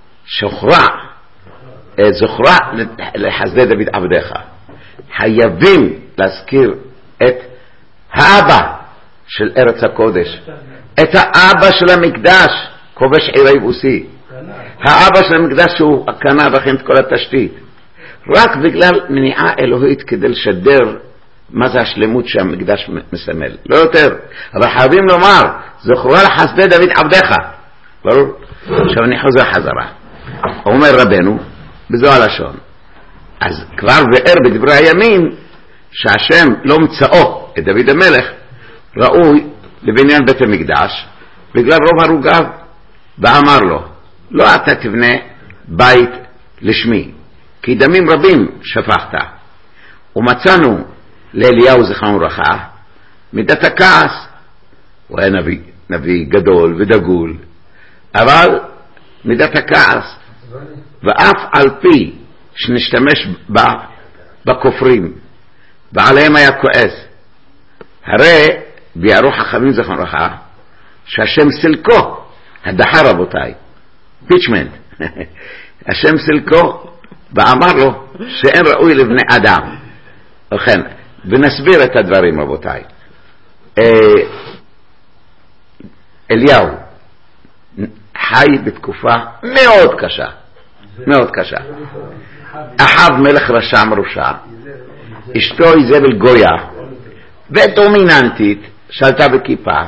זוכרה לחסדי דוד עבדך. חייבים להזכיר את האבא של ארץ הקודש, את האבא של המקדש, כובש עיר היבוסי, האבא של המקדש שהוא קנה וכן את כל התשתית, רק בגלל מניעה אלוהית כדי לשדר מה זה השלמות שהמקדש מסמל, לא יותר. אבל חייבים לומר זוכרה לחסדי דוד עבדך, ברור? עכשיו אני חוזר חזרה, אומר רבנו בזו הלשון, אז כבר באר בדברי הימים שהשם לא מצאו את דוד המלך ראוי לבניין בית המקדש בגלל רוב הרוגיו, ואמר לו לא אתה תבנה בית לשמי כי דמים רבים שפכת. ומצאנו לאליהו זכרנו לברכה מידת הכעס, הוא היה נביא גדול ודגול, אבל מידת הכעס, ואף על פי שנשתמש בכופרים ועליהם היה כועס, הרי ביארו חכמים זכרנו לברכה שהשם סילקו, הדחה רבותיי, פיצ'מנט, השם סילקו ואמר לו שאין ראוי לבני אדם. וכן, ונסביר את הדברים רבותיי. אליהו חי בתקופה מאוד קשה, מאוד קשה. אחאב מלך רשע מרושע, אשתו איזבל גויה ודומיננטית, שלטה בכיפה,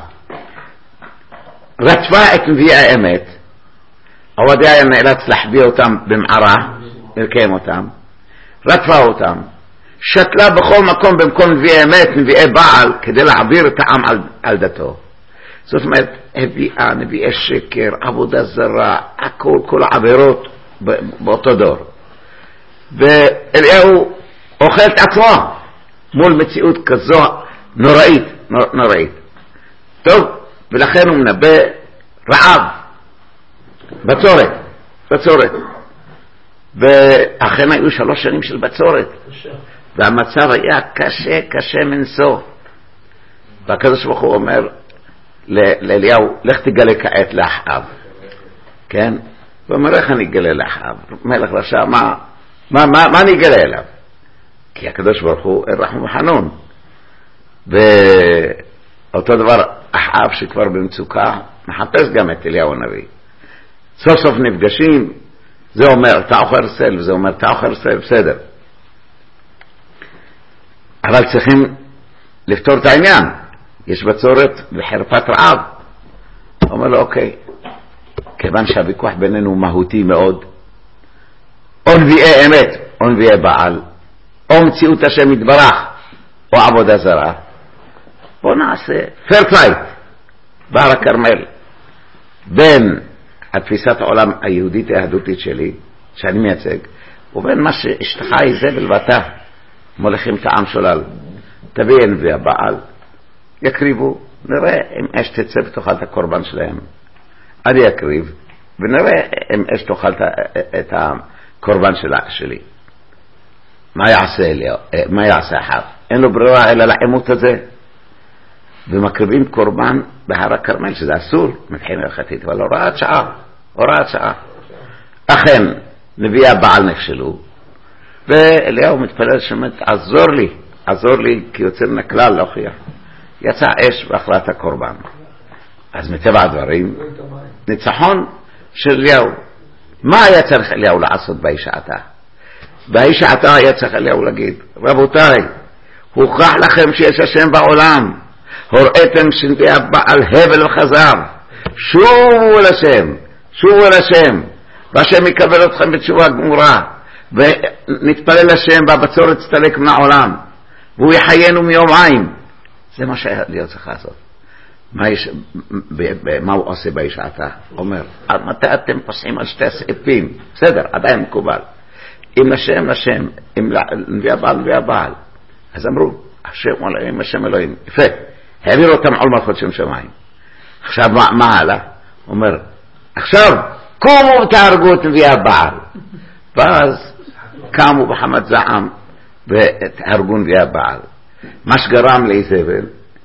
רדפה את נביאי האמת. עובדיה היה נאלץ להחביא אותם במערה, לרקם אותם, רדפה אותם, שתלה בכל מקום במקום נביאי האמת, נביאי בעל, כדי להעביר את העם על דתו. זאת אומרת, הביאה נביאי שקר, עבודה זרה, הכל, כל העבירות באותו דור. ואליהו אוכל את עצמו מול מציאות כזו נוראית. טוב, ולכן הוא מנבא רעב, בצורת. ואכן היו 3 שנים של בצורת, והמצב היה קשה מנשוא. והקדוש ברוך הוא אומר לאליהו, לך תגלה כעת לאחאב, כן? הוא אומר, איך אני אגלה לאחאב? מלך רשע, מה אני אגלה אליו? כי הקדוש ברוך הוא רחום וחנון. ואותו דבר אחאב שכבר במצוקה מחפש גם את אליהו הנביא. סוף סוף נפגשים, זה אומר תאוחר סל, וזה אומר תאוחר סל, בסדר. אבל צריכים לפתור את העניין, יש בצורת וחרפת רעב. אומר לו אוקיי, כיוון שהוויכוח בינינו מהותי מאוד, או נביאי אמת או נביאי בעל, או מציאות השם יתברך או עבודה זרה, בוא נעשה fair fight בהר הכרמל בין התפיסת העולם היהודית היהדותית שלי שאני מייצג ובין מה שאשתך איזבל ואתה מולכים את העם שולל. תביא נביא הבעל, יקריבו, נראה אם אש תצא ותאכל את הקורבן שלהם. אני יקריב ונראה אם אש תאכל את הקורבן שלי. מה יעשה אחר? אין לו ברירה אלא לעימות הזה, ומקריבים קורבן בהר הכרמל, שזה אסור מבחינה הלכתית, אבל הוראת שעה. אכן נביאי הבעל נכשלו, ואליהו מתפלל שאומר, עזור לי כי יוצא מן הכלל להוכיח. יצא אש ואכלה את הקורבן. אז מטבע הדברים ניצחון של אליהו. מה היה צריך אליהו לעשות בהישעתה? בהישעתה היה צריך אליהו להגיד, רבותיי, הוכח לכם שיש השם בעולם, הוראיתם שנביאי הבעל הבל וחזר, שובו אל השם, והשם יקבל אתכם בתשובה גמורה, ונתפלל לשם והבצורת תסתלק מן העולם, והוא יחיינו מיומיים. זה מה שאליהו צריך לעשות. מה הוא עושה בהישעתה? אומר, מתי אתם פוסעים על שתי הסעיפים? בסדר, עדיין מקובל. אם לשם, אם נביא הבעל. אז אמרו, השם אלוהים, יפה, העביר אותם על מלכות שם שמיים. עכשיו מה הלאה? אומר, עכשיו קומו ותהרגו את נביא הבעל. ואז קמו בחמת זעם ותהרגו נביא הבעל. מה שגרם לאיזבל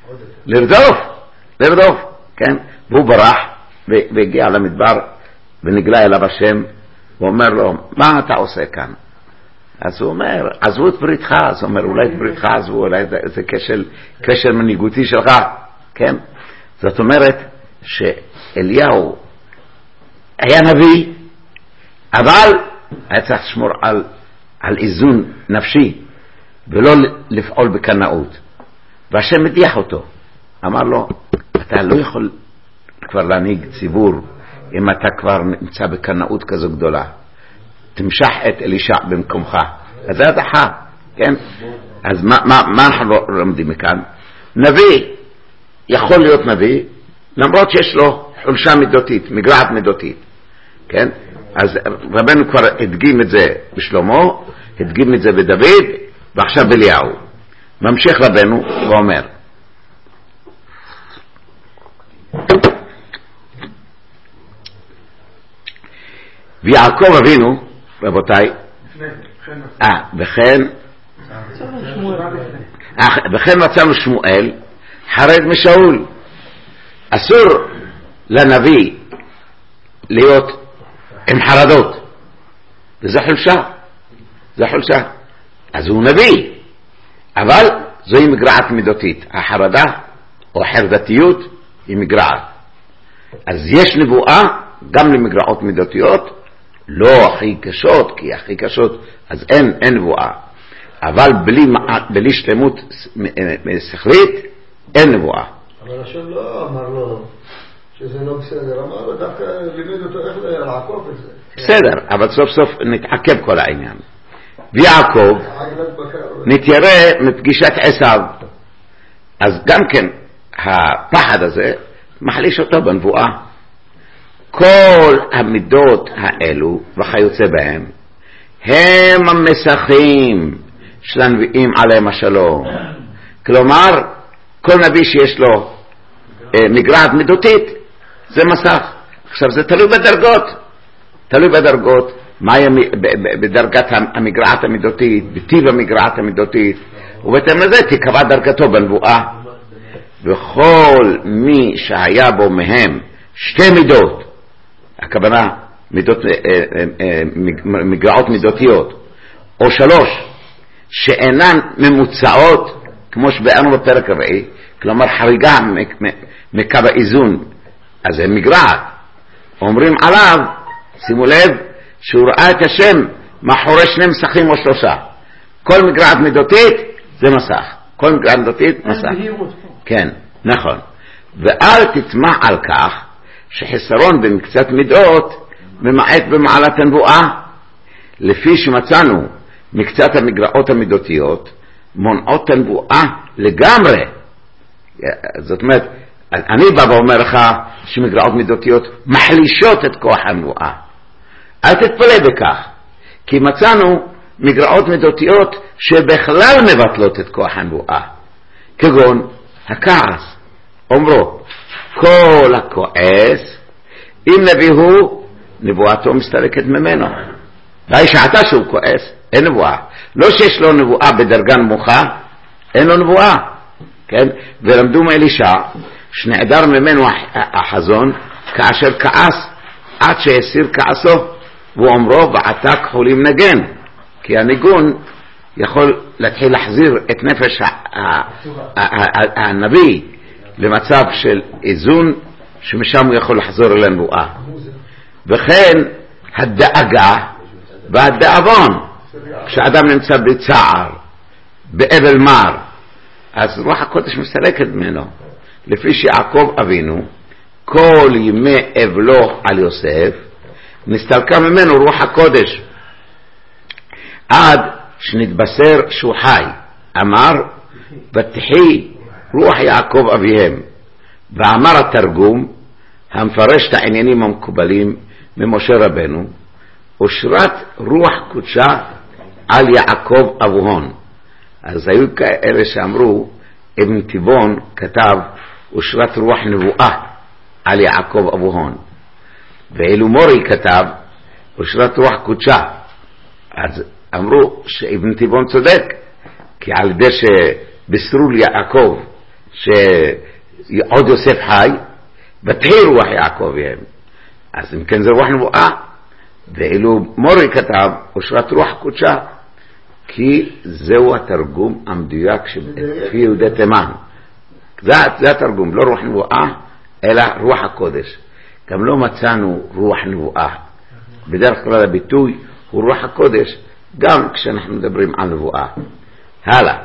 לרדוף, כן? והוא ברח והגיע למדבר ונגלה אליו השם ואומר לו, מה אתה עושה כאן? אז הוא אומר, עזבו את בריתך. אז הוא אומר, אולי את בריתך עזבו, אולי זה כשל מנהיגותי שלך, כן? זאת אומרת שאליהו היה נביא, אבל היה צריך לשמור על איזון נפשי ולא לפעול בקנאות. והשם מדיח אותו, אמר לו, אתה לא יכול כבר להנהיג ציבור אם אתה כבר נמצא בקנאות כזו גדולה. תמשך את אלישע במקומך. אז זה הדחה, כן? אז מה אנחנו לומדים מכאן? נביא יכול להיות נביא למרות שיש לו חולשה מידותית, מגרעת מידותית, כן? אז רבנו כבר הדגים את זה בשלמה, הדגים את זה בדוד, ועכשיו באליהו. ממשיך רבנו ואומר, ויעקב אבינו, רבותיי, וכן מצאנו שמואל חרד משאול. אסור לנביא להיות עם חרדות, וזה חולשה, אז הוא נביא, אבל זוהי מגרעת מידותית. החרדה או החרדתיות היא מגרעת. אז יש נבואה גם למגרעות מידותיות, לא הכי קשות, כי הכי קשות אז אין נבואה, אבל בלי שלמות שכלית אין נבואה. אבל השם לא אמר לו שזה לא בסדר, אמר לו דווקא לימד אותו איך לעקוף את זה. בסדר, אבל סוף סוף נתעכב כל העניין. ויעקב נתיירא מפגישת עשיו, אז גם כן הפחד הזה מחליש אותו בנבואה. כל המידות האלו וכיוצא בהם הם המסכים של הנביאים עליהם השלום. כלומר, כל נביא שיש לו מגרעת מידותית זה מסך. עכשיו זה תלוי בדרגות, מה היה בדרגת המגרעת המידותית, בטיב המגרעת המידותית, ובהתאם לזה תקבע דרגתו בנבואה. וכל מי שהיה בו מהם שתי מידות, הכוונה מגרעות מידותיות, או שלוש שאינן ממוצעות, כמו שבאנו בפרק הרביעי, כלומר חריגה מקו האיזון, אז זה מגרעת. אומרים עליו, שימו לב, שהוא ראה את השם מאחורי שני מסכים או שלושה. כל מגרעת מידותית זה מסך. כל מבחינה דתית מסך. כן, נכון. ואל תטמע על כך שחסרון במקצת מידות ממעט במעלת הנבואה. לפי שמצאנו מקצת המגרעות המידותיות מונעות הנבואה לגמרי. זאת אומרת, אני בא ואומר לך שמגרעות מידותיות מחלישות את כוח הנבואה. אל תתפלא בכך, כי מצאנו מגרעות מידותיות שבכלל מבטלות את כוח הנבואה, כגון הכעס. אומרו, כל הכועס, אם נביא הוא, נבואתו מסתלקת ממנו. והי שעתה שהוא כועס, אין נבואה. לא שיש לו נבואה בדרגה נמוכה, אין לו נבואה. כן? ולמדו מאלישע שנעדר ממנו החזון כאשר כעס עד שהסיר כעסו, ואומרו ועתה כחולים נגן, כי הניגון יכול להתחיל להחזיר את נפש הנביא למצב של איזון שמשם הוא יכול לחזור אל הנבואה. וכן הדאגה והדאבון, כשאדם נמצא בצער, באבל מר, אז רוח הקודש מסתלקת ממנו. לפי שיעקב אבינו כל ימי אבלו על יוסף נסתלקה ממנו רוח הקודש עד שנתבשר שהוא חי. אמר ותחי רוח יעקב אביהם. ואמר התרגום המפרש את העניינים המקובלים ממשה רבנו, אושרת רוח קודשה על יעקב אבוהון. אז היו כאלה שאמרו, אבן תיבון כתב אושרת רוח נבואה על יעקב אבוהון, ואילו מורי כתב אושרת רוח קודשה. אז אמרו שאבן תיבון צודק, כי על ידי שבשרו ליעקב שעוד יוסף חי, ותחי רוח יעקב יהם, אז אם כן זה רוח נבואה. ואילו מורי כתב אושרת רוח קודשה, כי זהו התרגום המדויק לפי יהודי תימן. זה התרגום, לא רוח נבואה אלא רוח הקודש. גם לא מצאנו רוח נבואה. בדרך כלל הביטוי הוא רוח הקודש גם כשאנחנו מדברים על נבואה. הלאה,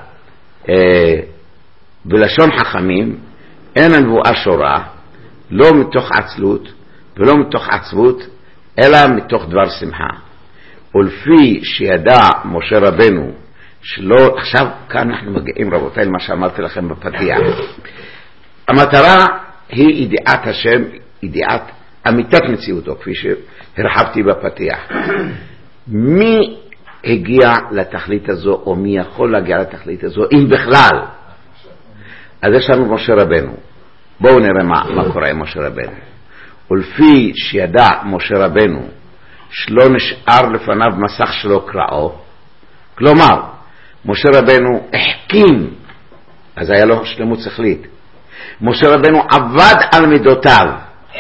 בלשון חכמים אין הנבואה שורה לא מתוך עצלות ולא מתוך עצבות אלא מתוך דבר שמחה. ולפי שידע משה רבנו שלא, עכשיו כאן אנחנו מגיעים רבותיי למה שאמרתי לכם בפתיח. המטרה היא ידיעת השם, ידיעת אמיתת מציאותו, כפי שהרחבתי בפתיח. מי הגיע לתכלית הזו, או מי יכול להגיע לתכלית הזו, אם בכלל? אז יש לנו משה רבנו. בואו נראה מה קורה עם משה רבנו. ולפי שידע משה רבנו שלא נשאר לפניו מסך שלא קראו, כלומר משה רבנו החכים, אז היה לו שלמות שכלית. משה רבנו עבד על מידותיו,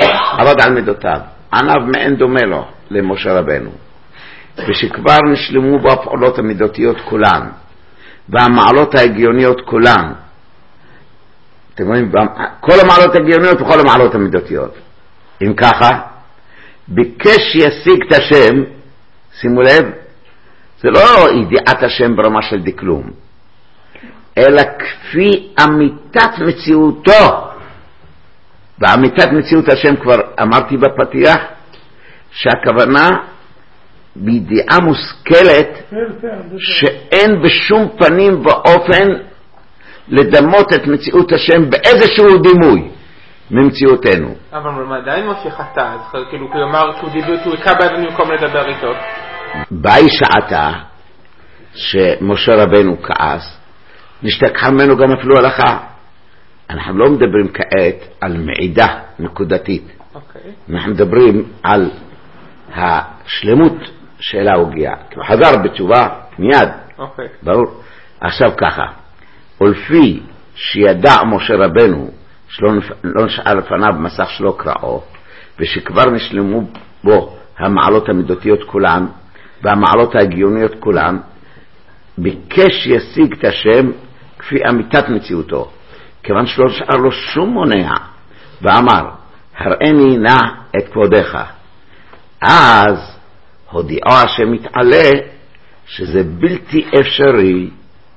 ענב מאין דומה לו למשה רבנו, ושכבר נשלמו בו הפעולות המידותיות כולן והמעלות ההגיוניות כולן. אתם רואים, כל המעלות ההגיוניות וכל המעלות המידותיות. אם ככה, ביקש ישיג את השם, שימו לב, זה לא ידיעת השם ברמה של דקלום, אלא כפי אמיתת מציאותו. ואמיתת מציאות השם כבר אמרתי בפתיח, שהכוונה בידיעה מושכלת שאין בשום פנים ואופן לדמות את מציאות השם באיזשהו דימוי ממציאותנו. אבל עדיין משה חטא, אז כאילו כלומר שהוא יקבל במקום לדבר איתו. באי שעתה שמשה רבנו כעס, נשתכחה ממנו גם אפילו הלכה. אנחנו לא מדברים כעת על מעידה נקודתית. אנחנו מדברים על השלמות שאלה הגיעה. הוא חזר בתשובה מיד. ברור. עכשיו ככה, ולפי שידע משה רבנו שלא נשאר לפניו מסך שלא קראו, ושכבר נשלמו בו המעלות המידותיות כולן והמעלות ההגיוניות כולן, ביקש ישיג את השם כפי אמיתת מציאותו, כיוון שלא נשאר לו שום מונע, ואמר הראיני נא את כבודך. אז הודיעו השם מתעלה שזה בלתי אפשרי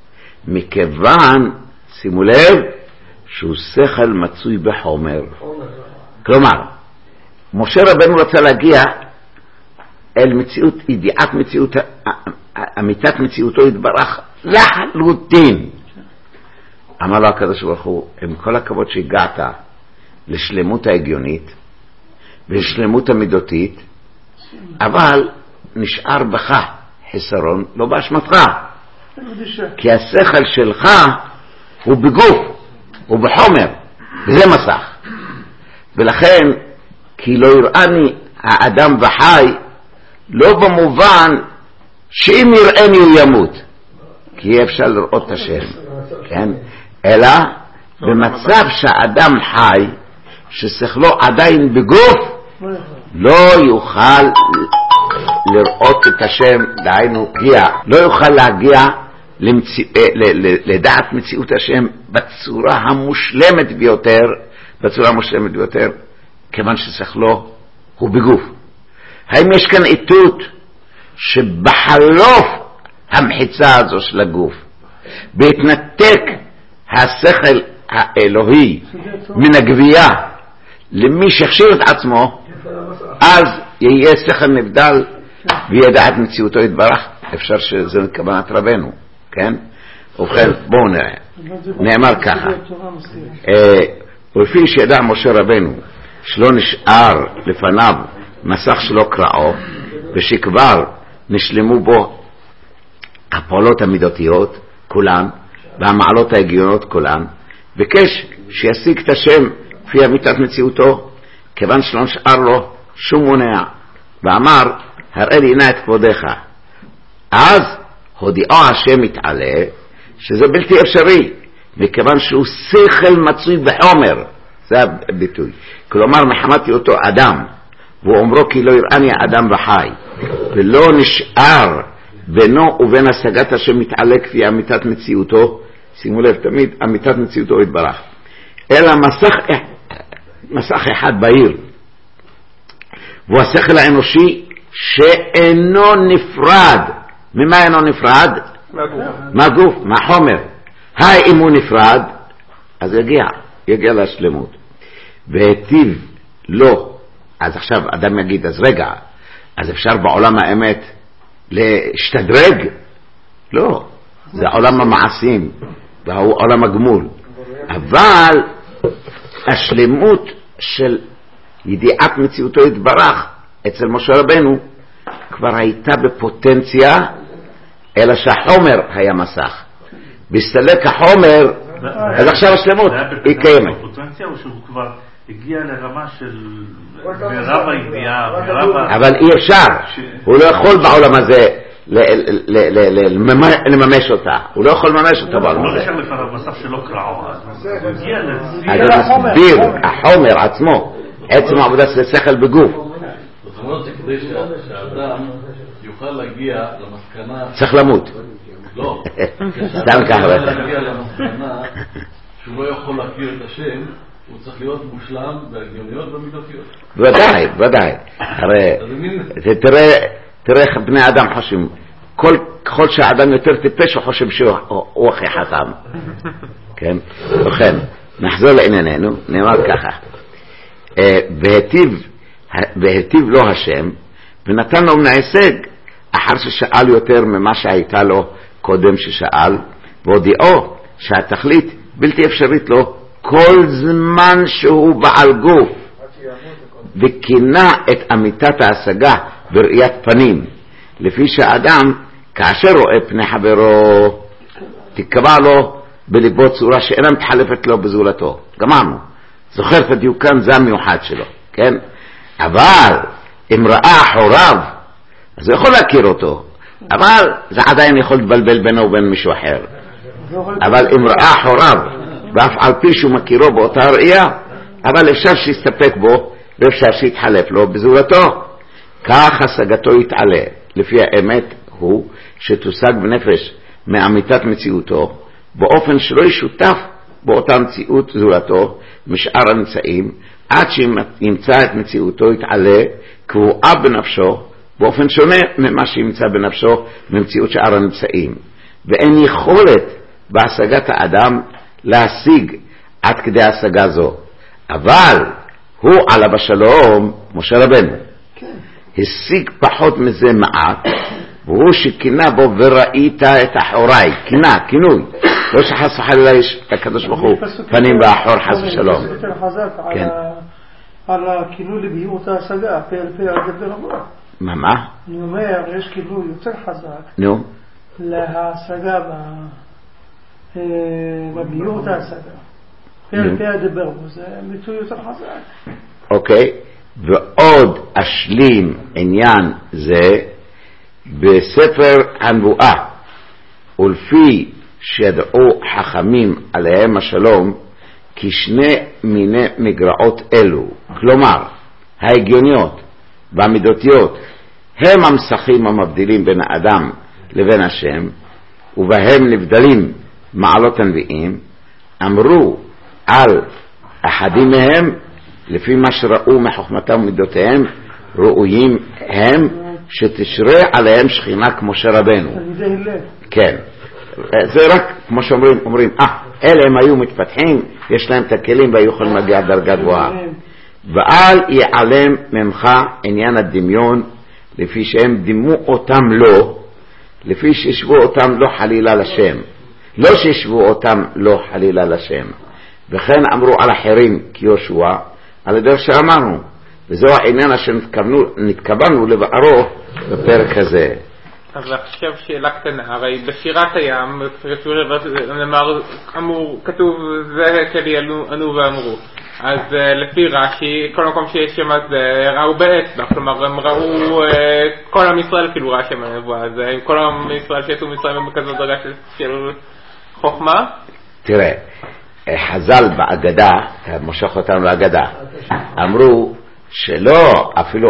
מכיוון, שימו לב, שהוא שכל מצוי בחומר. כלומר, משה רבנו רצה להגיע אל מציאות, ידיעת מציאות, אמיתת מציאותו יתברך לחלוטין. אמר לו הקדוש ברוך הוא, עם כל הכבוד שהגעת לשלמות ההגיונית ולשלמות המידותית, אבל נשאר בך חסרון, לא באשמתך, כי השכל שלך הוא בגוף, הוא בחומר, וזה מסך. ולכן, כי לא יראני האדם וחי, לא במובן שאם יראני הוא ימות, כי אי אפשר לראות את השם, כן? אלא במצב שהאדם חי, ששכלו עדיין בגוף, לא יוכל לראות את השם, דהיינו לא יוכל להגיע לדעת מציאות השם בצורה המושלמת ביותר, כיוון ששכלו הוא בגוף. האם יש כאן איתות שבחלוף המחיצה הזו של הגוף, בהתנתק השכל האלוהי מן הגבייה למי שהכשיר את עצמו, אז יהיה שכל נבדל וידע את מציאותו יתברך? אפשר שזה כוונת רבנו, כן? ובכן, בואו נראה. נאמר ככה, ולפי שידע משה רבנו שלא נשאר לפניו מסך שלא קראו, ושכבר נשלמו בו הפעולות המידותיות כולן והמעלות ההגיונות כולן, ביקש שישיג את השם לפי אמיתת מציאותו, כיוון שלא נשאר לו שום מונע, ואמר, הראה לי נא את כבודך. אז הודיעו השם מתעלה שזה בלתי אפשרי, מכיוון שהוא שכל מצוי בחומר, זה הביטוי. כלומר, מחמת אותו אדם, והוא אומרו כי לא יראני האדם וחי, ולא נשאר בינו ובין השגת השם מתעלה כפי אמיתת מציאותו, שימו לב, תמיד אמיתת מציאותו יתברך, אלא מסך אחד בעיר, והוא השכל האנושי שאינו נפרד. ממה אינו נפרד? מהגוף, מהחומר. אם הוא נפרד, אז יגיע לשלמות. והטיב לו. אז עכשיו אדם יגיד, אז רגע, אז אפשר בעולם האמת להשתדרג? לא, זה עולם המעשים, והוא עולם הגמול. אבל השלמות של ידיעת מציאותו יתברך אצל משה רבנו כבר הייתה בפוטנציה, אלא שהחומר היה מסך. בסתלק החומר, אז עכשיו השלמות היא קיימת. בפוטנציה או שהוא כבר הגיע לרמה של מרב הידיעה, אבל אי אפשר, הוא לא יכול בעולם הזה לממש אותה, הוא לא יכול לממש אותה בעולם הזה. לא נשאר לפניו מסך שלא קראו, אז הוא הגיע אז מסביר, החומר עצמו, עצם העבודה של שכל בגוף. זאת אומרת שכדי שהאדם יוכל להגיע למסקנה, צריך למות. לא, סתם ככה. להגיע למסקנה שהוא לא יכול להכיר את השם, הוא צריך להיות מושלם בהגיוניות ומידותיות. ודאי. הרי תראה איך בני אדם חושבים, ככל שהאדם יותר טיפש הוא חושב שהוא הכי חכם. כן? ובכן, נחזור לענייננו, נאמר ככה, והטיב לו השם ונתן לו מן ההישג אחר ששאל יותר ממה שהייתה לו קודם ששאל, והודיעו שהתכלית בלתי אפשרית לו כל זמן שהוא בעל גוף, וכינה את אמיתת ההשגה בראיית פנים, לפי שהאדם כאשר רואה פני חברו תקבע לו בליבו צורה שאינה מתחלפת לו בזולתו. גמרנו, זוכר את הדיוקן, זה המיוחד שלו, כן? אבל אם ראה חוריו אז הוא יכול להכיר אותו, אבל זה עדיין יכול לבלבל בינו ובין מישהו אחר. אבל אם ראה חוריו ואף על פי שהוא מכירו באותה ראייה, אבל אפשר שיסתפק בו ואפשר שיתחלף לו בזולתו. כך השגתו יתעלה. לפי האמת הוא שתושג בנפש מאמיתת מציאותו באופן שלא ישותף באותה מציאות זולתו משאר הנמצאים, עד שימצא את מציאותו יתעלה קבועה בנפשו באופן שונה ממה שימצא בנפשו ממציאות שאר הנמצאים, ואין יכולת בהשגת האדם להשיג עד כדי השגה זו. אבל הוא עליו השלום, משה רבנו, השיג פחות מזה מעט, והוא שכינה בו וראית את אחוריי, כינוי, לא שחס וחלילה יש הקדוש ברוך הוא פנים באחור חס ושלום. יותר חזק על הכינוי לבהירות ההשגה, פה הדבר הבא. מה? אני אומר, יש כינוי יותר חזק נו? להשגה בבהירות ההשגה. פה הדבר הבא, זה ביטוי יותר חזק. אוקיי, ועוד אשלים עניין זה בספר הנבואה, ולפי שידעו חכמים עליהם השלום כי שני מיני מגרעות אלו, כלומר ההגיוניות והמידותיות, הם המסכים המבדילים בין האדם לבין השם, ובהם נבדלים מעלות הנביאים, אמרו על אחדים מהם לפי מה שראו מחוכמתם ומידותיהם, ראויים הם שתשרה עליהם שכינה כמו שרבנו. כן, זה רק כמו שאומרים, אלה הם היו מתפתחים, יש להם את הכלים והיו יכולים להגיע דרגה גבוהה. ואל יעלם ממך עניין הדמיון, לפי שהם דימו אותם לא, לפי שישבו אותם לא חלילה לשם, לא שישבו אותם לא חלילה לשם. וכן אמרו על אחרים כיהושע, על הדרך שאמרנו, וזהו העניין אשר נתכוונו לבארו בפרק הזה. אז עכשיו שאלה קטנה, הרי בשירת הים, כתוב זה כלי ענו ואמרו, אז לפי רש"י, כל מקום שיש שם אז ראו באצבע, כלומר הם ראו, כל עם ישראל כאילו ראה שם הנבואה, אז כל עם ישראל שיצאו מישראל הם בכזאת דרגה של חוכמה? תראה, חז"ל באגדה, מושך אותנו לאגדה, אמרו שלא, אפילו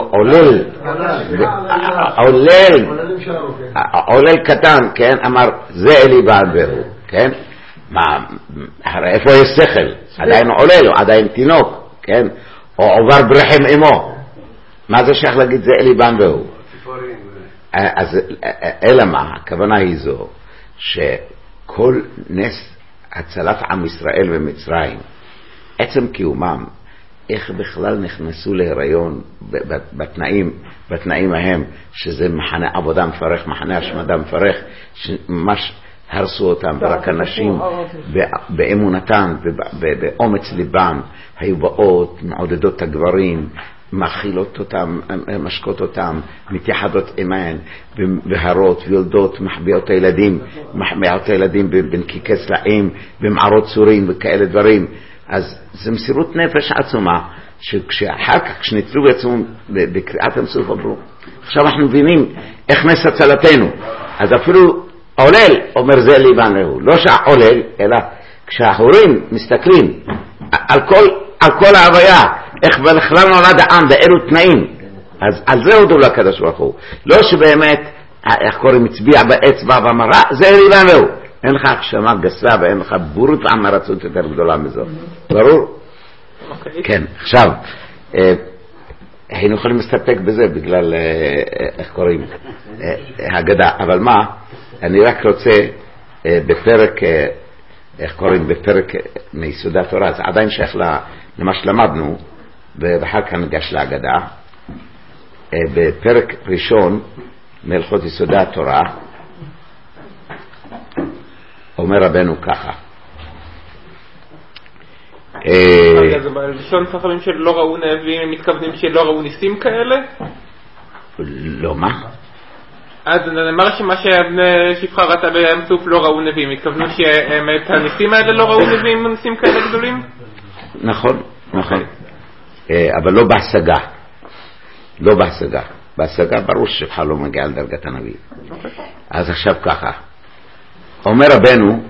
עולל קטן, כן, אמר זה אלי בעל בהו, כן, הרי איפה יש שכל? עדיין עולל, או עדיין תינוק, כן, או עובר ברחם אמו, מה זה שייך להגיד זה אלי בעל בהו? אז אלא מה, הכוונה היא זו שכל נס הצלת עם ישראל ומצרים, עצם קיומם, איך בכלל נכנסו להיריון בתנאים ההם, שזה מחנה עבודה מפרך, מחנה השמדה מפרך, שממש הרסו אותם, ורק אנשים באמונתם ובאומץ ליבם היו באות, מעודדות את הגברים, מאכילות אותם, משקות אותם, מתייחדות עימן, והרות ויולדות, מחביאות הילדים בנקיקי סלעים, במערות צורים וכאלה דברים. אז זה מסירות נפש עצומה, שכשאחר כך, כשנטלו בעצמו בקריאת המסוף, אמרו, עכשיו אנחנו מבינים איך נס הצלתנו. אז אפילו עולל אומר זה ליבן להו, לא שהעולל, אלא כשההורים מסתכלים על כל ההוויה, איך בכלל נולד העם, באילו תנאים, אז על זה הודו לקדוש ברוך הוא. לא שבאמת, איך קוראים, הצביע באצבע ואמרה, זה ליבן להו. אין לך הקשמה גסה ואין לך בורות ועמרצות יותר גדולה מזו. ברור? כן, עכשיו, היינו יכולים להסתפק בזה בגלל, איך קוראים, הגדה. אבל מה, אני רק רוצה בפרק, איך קוראים, בפרק מיסודי התורה, זה עדיין שייך למה שלמדנו, ואחר כך ניגש להגדה. בפרק ראשון מהלכות יסודי התורה, אומר רבנו ככה. זה בלשון חכמים שלא ראו נביאים, הם מתכוונים שלא ראו ניסים כאלה? לא, מה? אז נאמר שמה ששפחה ראתה בים סוף לא ראו נביאים, התכוונו שאת הניסים האלה לא ראו נביאים, ניסים כאלה גדולים? נכון, נכון. אבל לא בהשגה. לא בהשגה. בהשגה ברור ששפחה לא מגיעה לדרגת הנביא. אז עכשיו ככה. אומר רבנו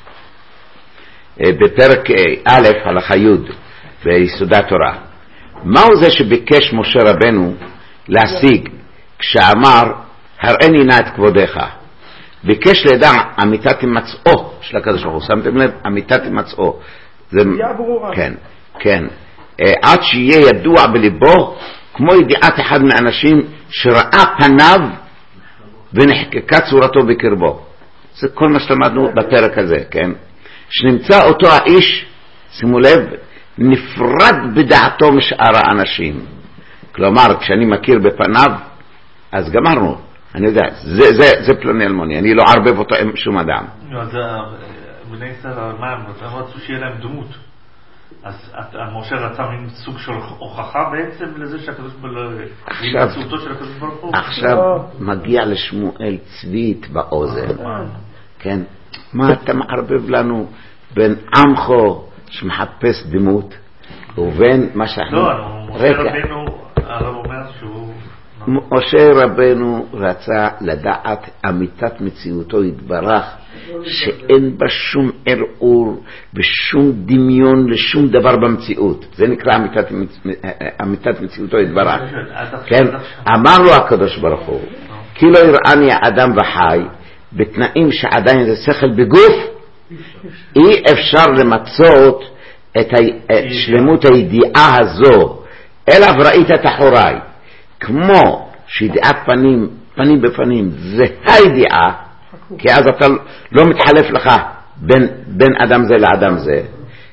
בפרק א' הלכה י' ביסודי התורה, מהו זה שביקש משה רבנו להשיג כשאמר הראני נא את כבודך? ביקש לידע אמיתת מצאו של הקדוש ברוך הוא. שמתם לב? אמיתת מצאו, כן, כן, עד שיהיה ידוע בליבו כמו ידיעת אחד מהאנשים שראה פניו ונחקקה צורתו בקרבו. זה כל מה שלמדנו בפרק הזה, כן? שנמצא אותו האיש, שימו לב, נפרד בדעתו משאר האנשים. כלומר, כשאני מכיר בפניו, אז גמרנו. אני יודע, זה פלוני אלמוני, אני לא ערבב אותו עם שום אדם. בני ישראל, הם רצו שיהיה להם דמות. אז משה רצה מין סוג של הוכחה בעצם לזה שהקדוש ברוך הוא. עכשיו מגיע לשמואל צבית באוזן. כן? מה אתה מערבב לנו בין עמכו שמחפש דמות ובין מה שאנחנו... לא, משה רבנו, הרב אומר שהוא... משה רבנו רצה לדעת אמיתת מציאותו יתברך, שאין בה שום ערעור ושום דמיון לשום דבר במציאות. זה נקרא אמיתת מציאותו יתברך. כן? אמר לו הקדוש ברוך הוא, כי לא יראני אדם וחי, בתנאים שעדיין זה שכל בגוף, אי אפשר למצות את שלמות הידיעה הזו, אלא ראית את אחוריי. כמו שידיעת פנים בפנים זה הידיעה, כי אז אתה לא מתחלף לך בין אדם זה לאדם זה,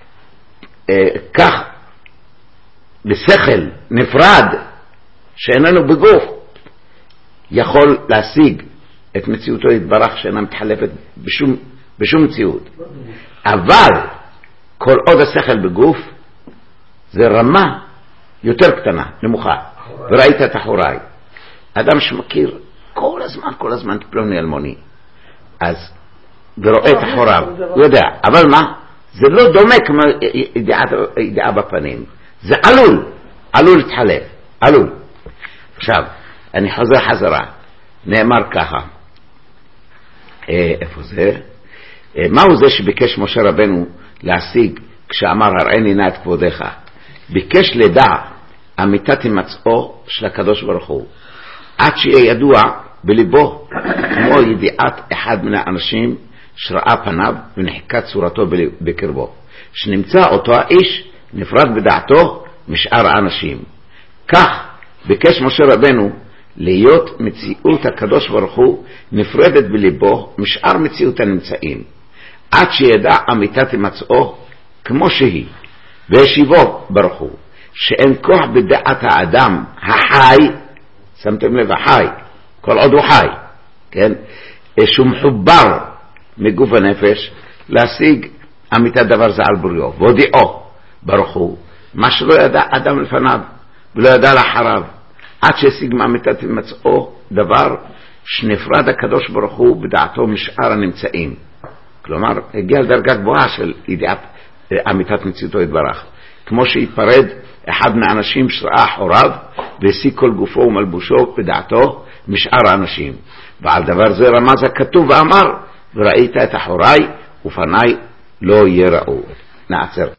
כך בשכל נפרד שאיננו בגוף יכול להשיג את מציאותו יתברך שאינה מתחלפת בשום מציאות. אבל כל עוד השכל בגוף זה רמה יותר קטנה, נמוכה, וראית את אחוריי. אדם שמכיר כל הזמן פלוני אלמוני, אז ורואה את אחוריו, הוא יודע. אבל מה? זה לא דומה כמו ידיעה בפנים. זה עלול להתחלף. עלול. עכשיו, אני חוזר חזרה. נאמר ככה. איפה זה? מהו זה שביקש משה רבנו להשיג כשאמר הראיני נא את כבודך? ביקש לדע אמיתת הימצאו של הקדוש ברוך הוא, עד שיהיה ידוע בליבו כמו ידיעת אחד מן האנשים שראה פניו ונחקת צורתו בקרבו, שנמצא אותו האיש נפרד בדעתו משאר האנשים. כך ביקש משה רבנו להיות מציאות הקדוש ברוך הוא נפרדת בליבו משאר מציאות הנמצאים, עד שידע אמיתת הימצאו כמו שהיא, והשיבו ברוך הוא שאין כוח בדעת האדם החי, שמתם לב, החי, כל עוד הוא חי, כן? שהוא מחובר מגוף הנפש, להשיג אמיתת דבר זה על בריאו, והודיעו ברוך הוא מה שלא ידע אדם לפניו ולא ידע לאחריו, עד שהשיג מאמיתת הימצאו דבר שנפרד הקדוש ברוך הוא בדעתו משאר הנמצאים. כלומר, הגיע לדרגה גבוהה של ידיעת אמיתת מציאותו יתברך, כמו שיפרד אחד מהאנשים שראה אחוריו והשיג כל גופו ומלבושו בדעתו משאר האנשים. ועל דבר זה רמז הכתוב ואמר, וראית את אחוריי ופניי לא יראו. נעצר.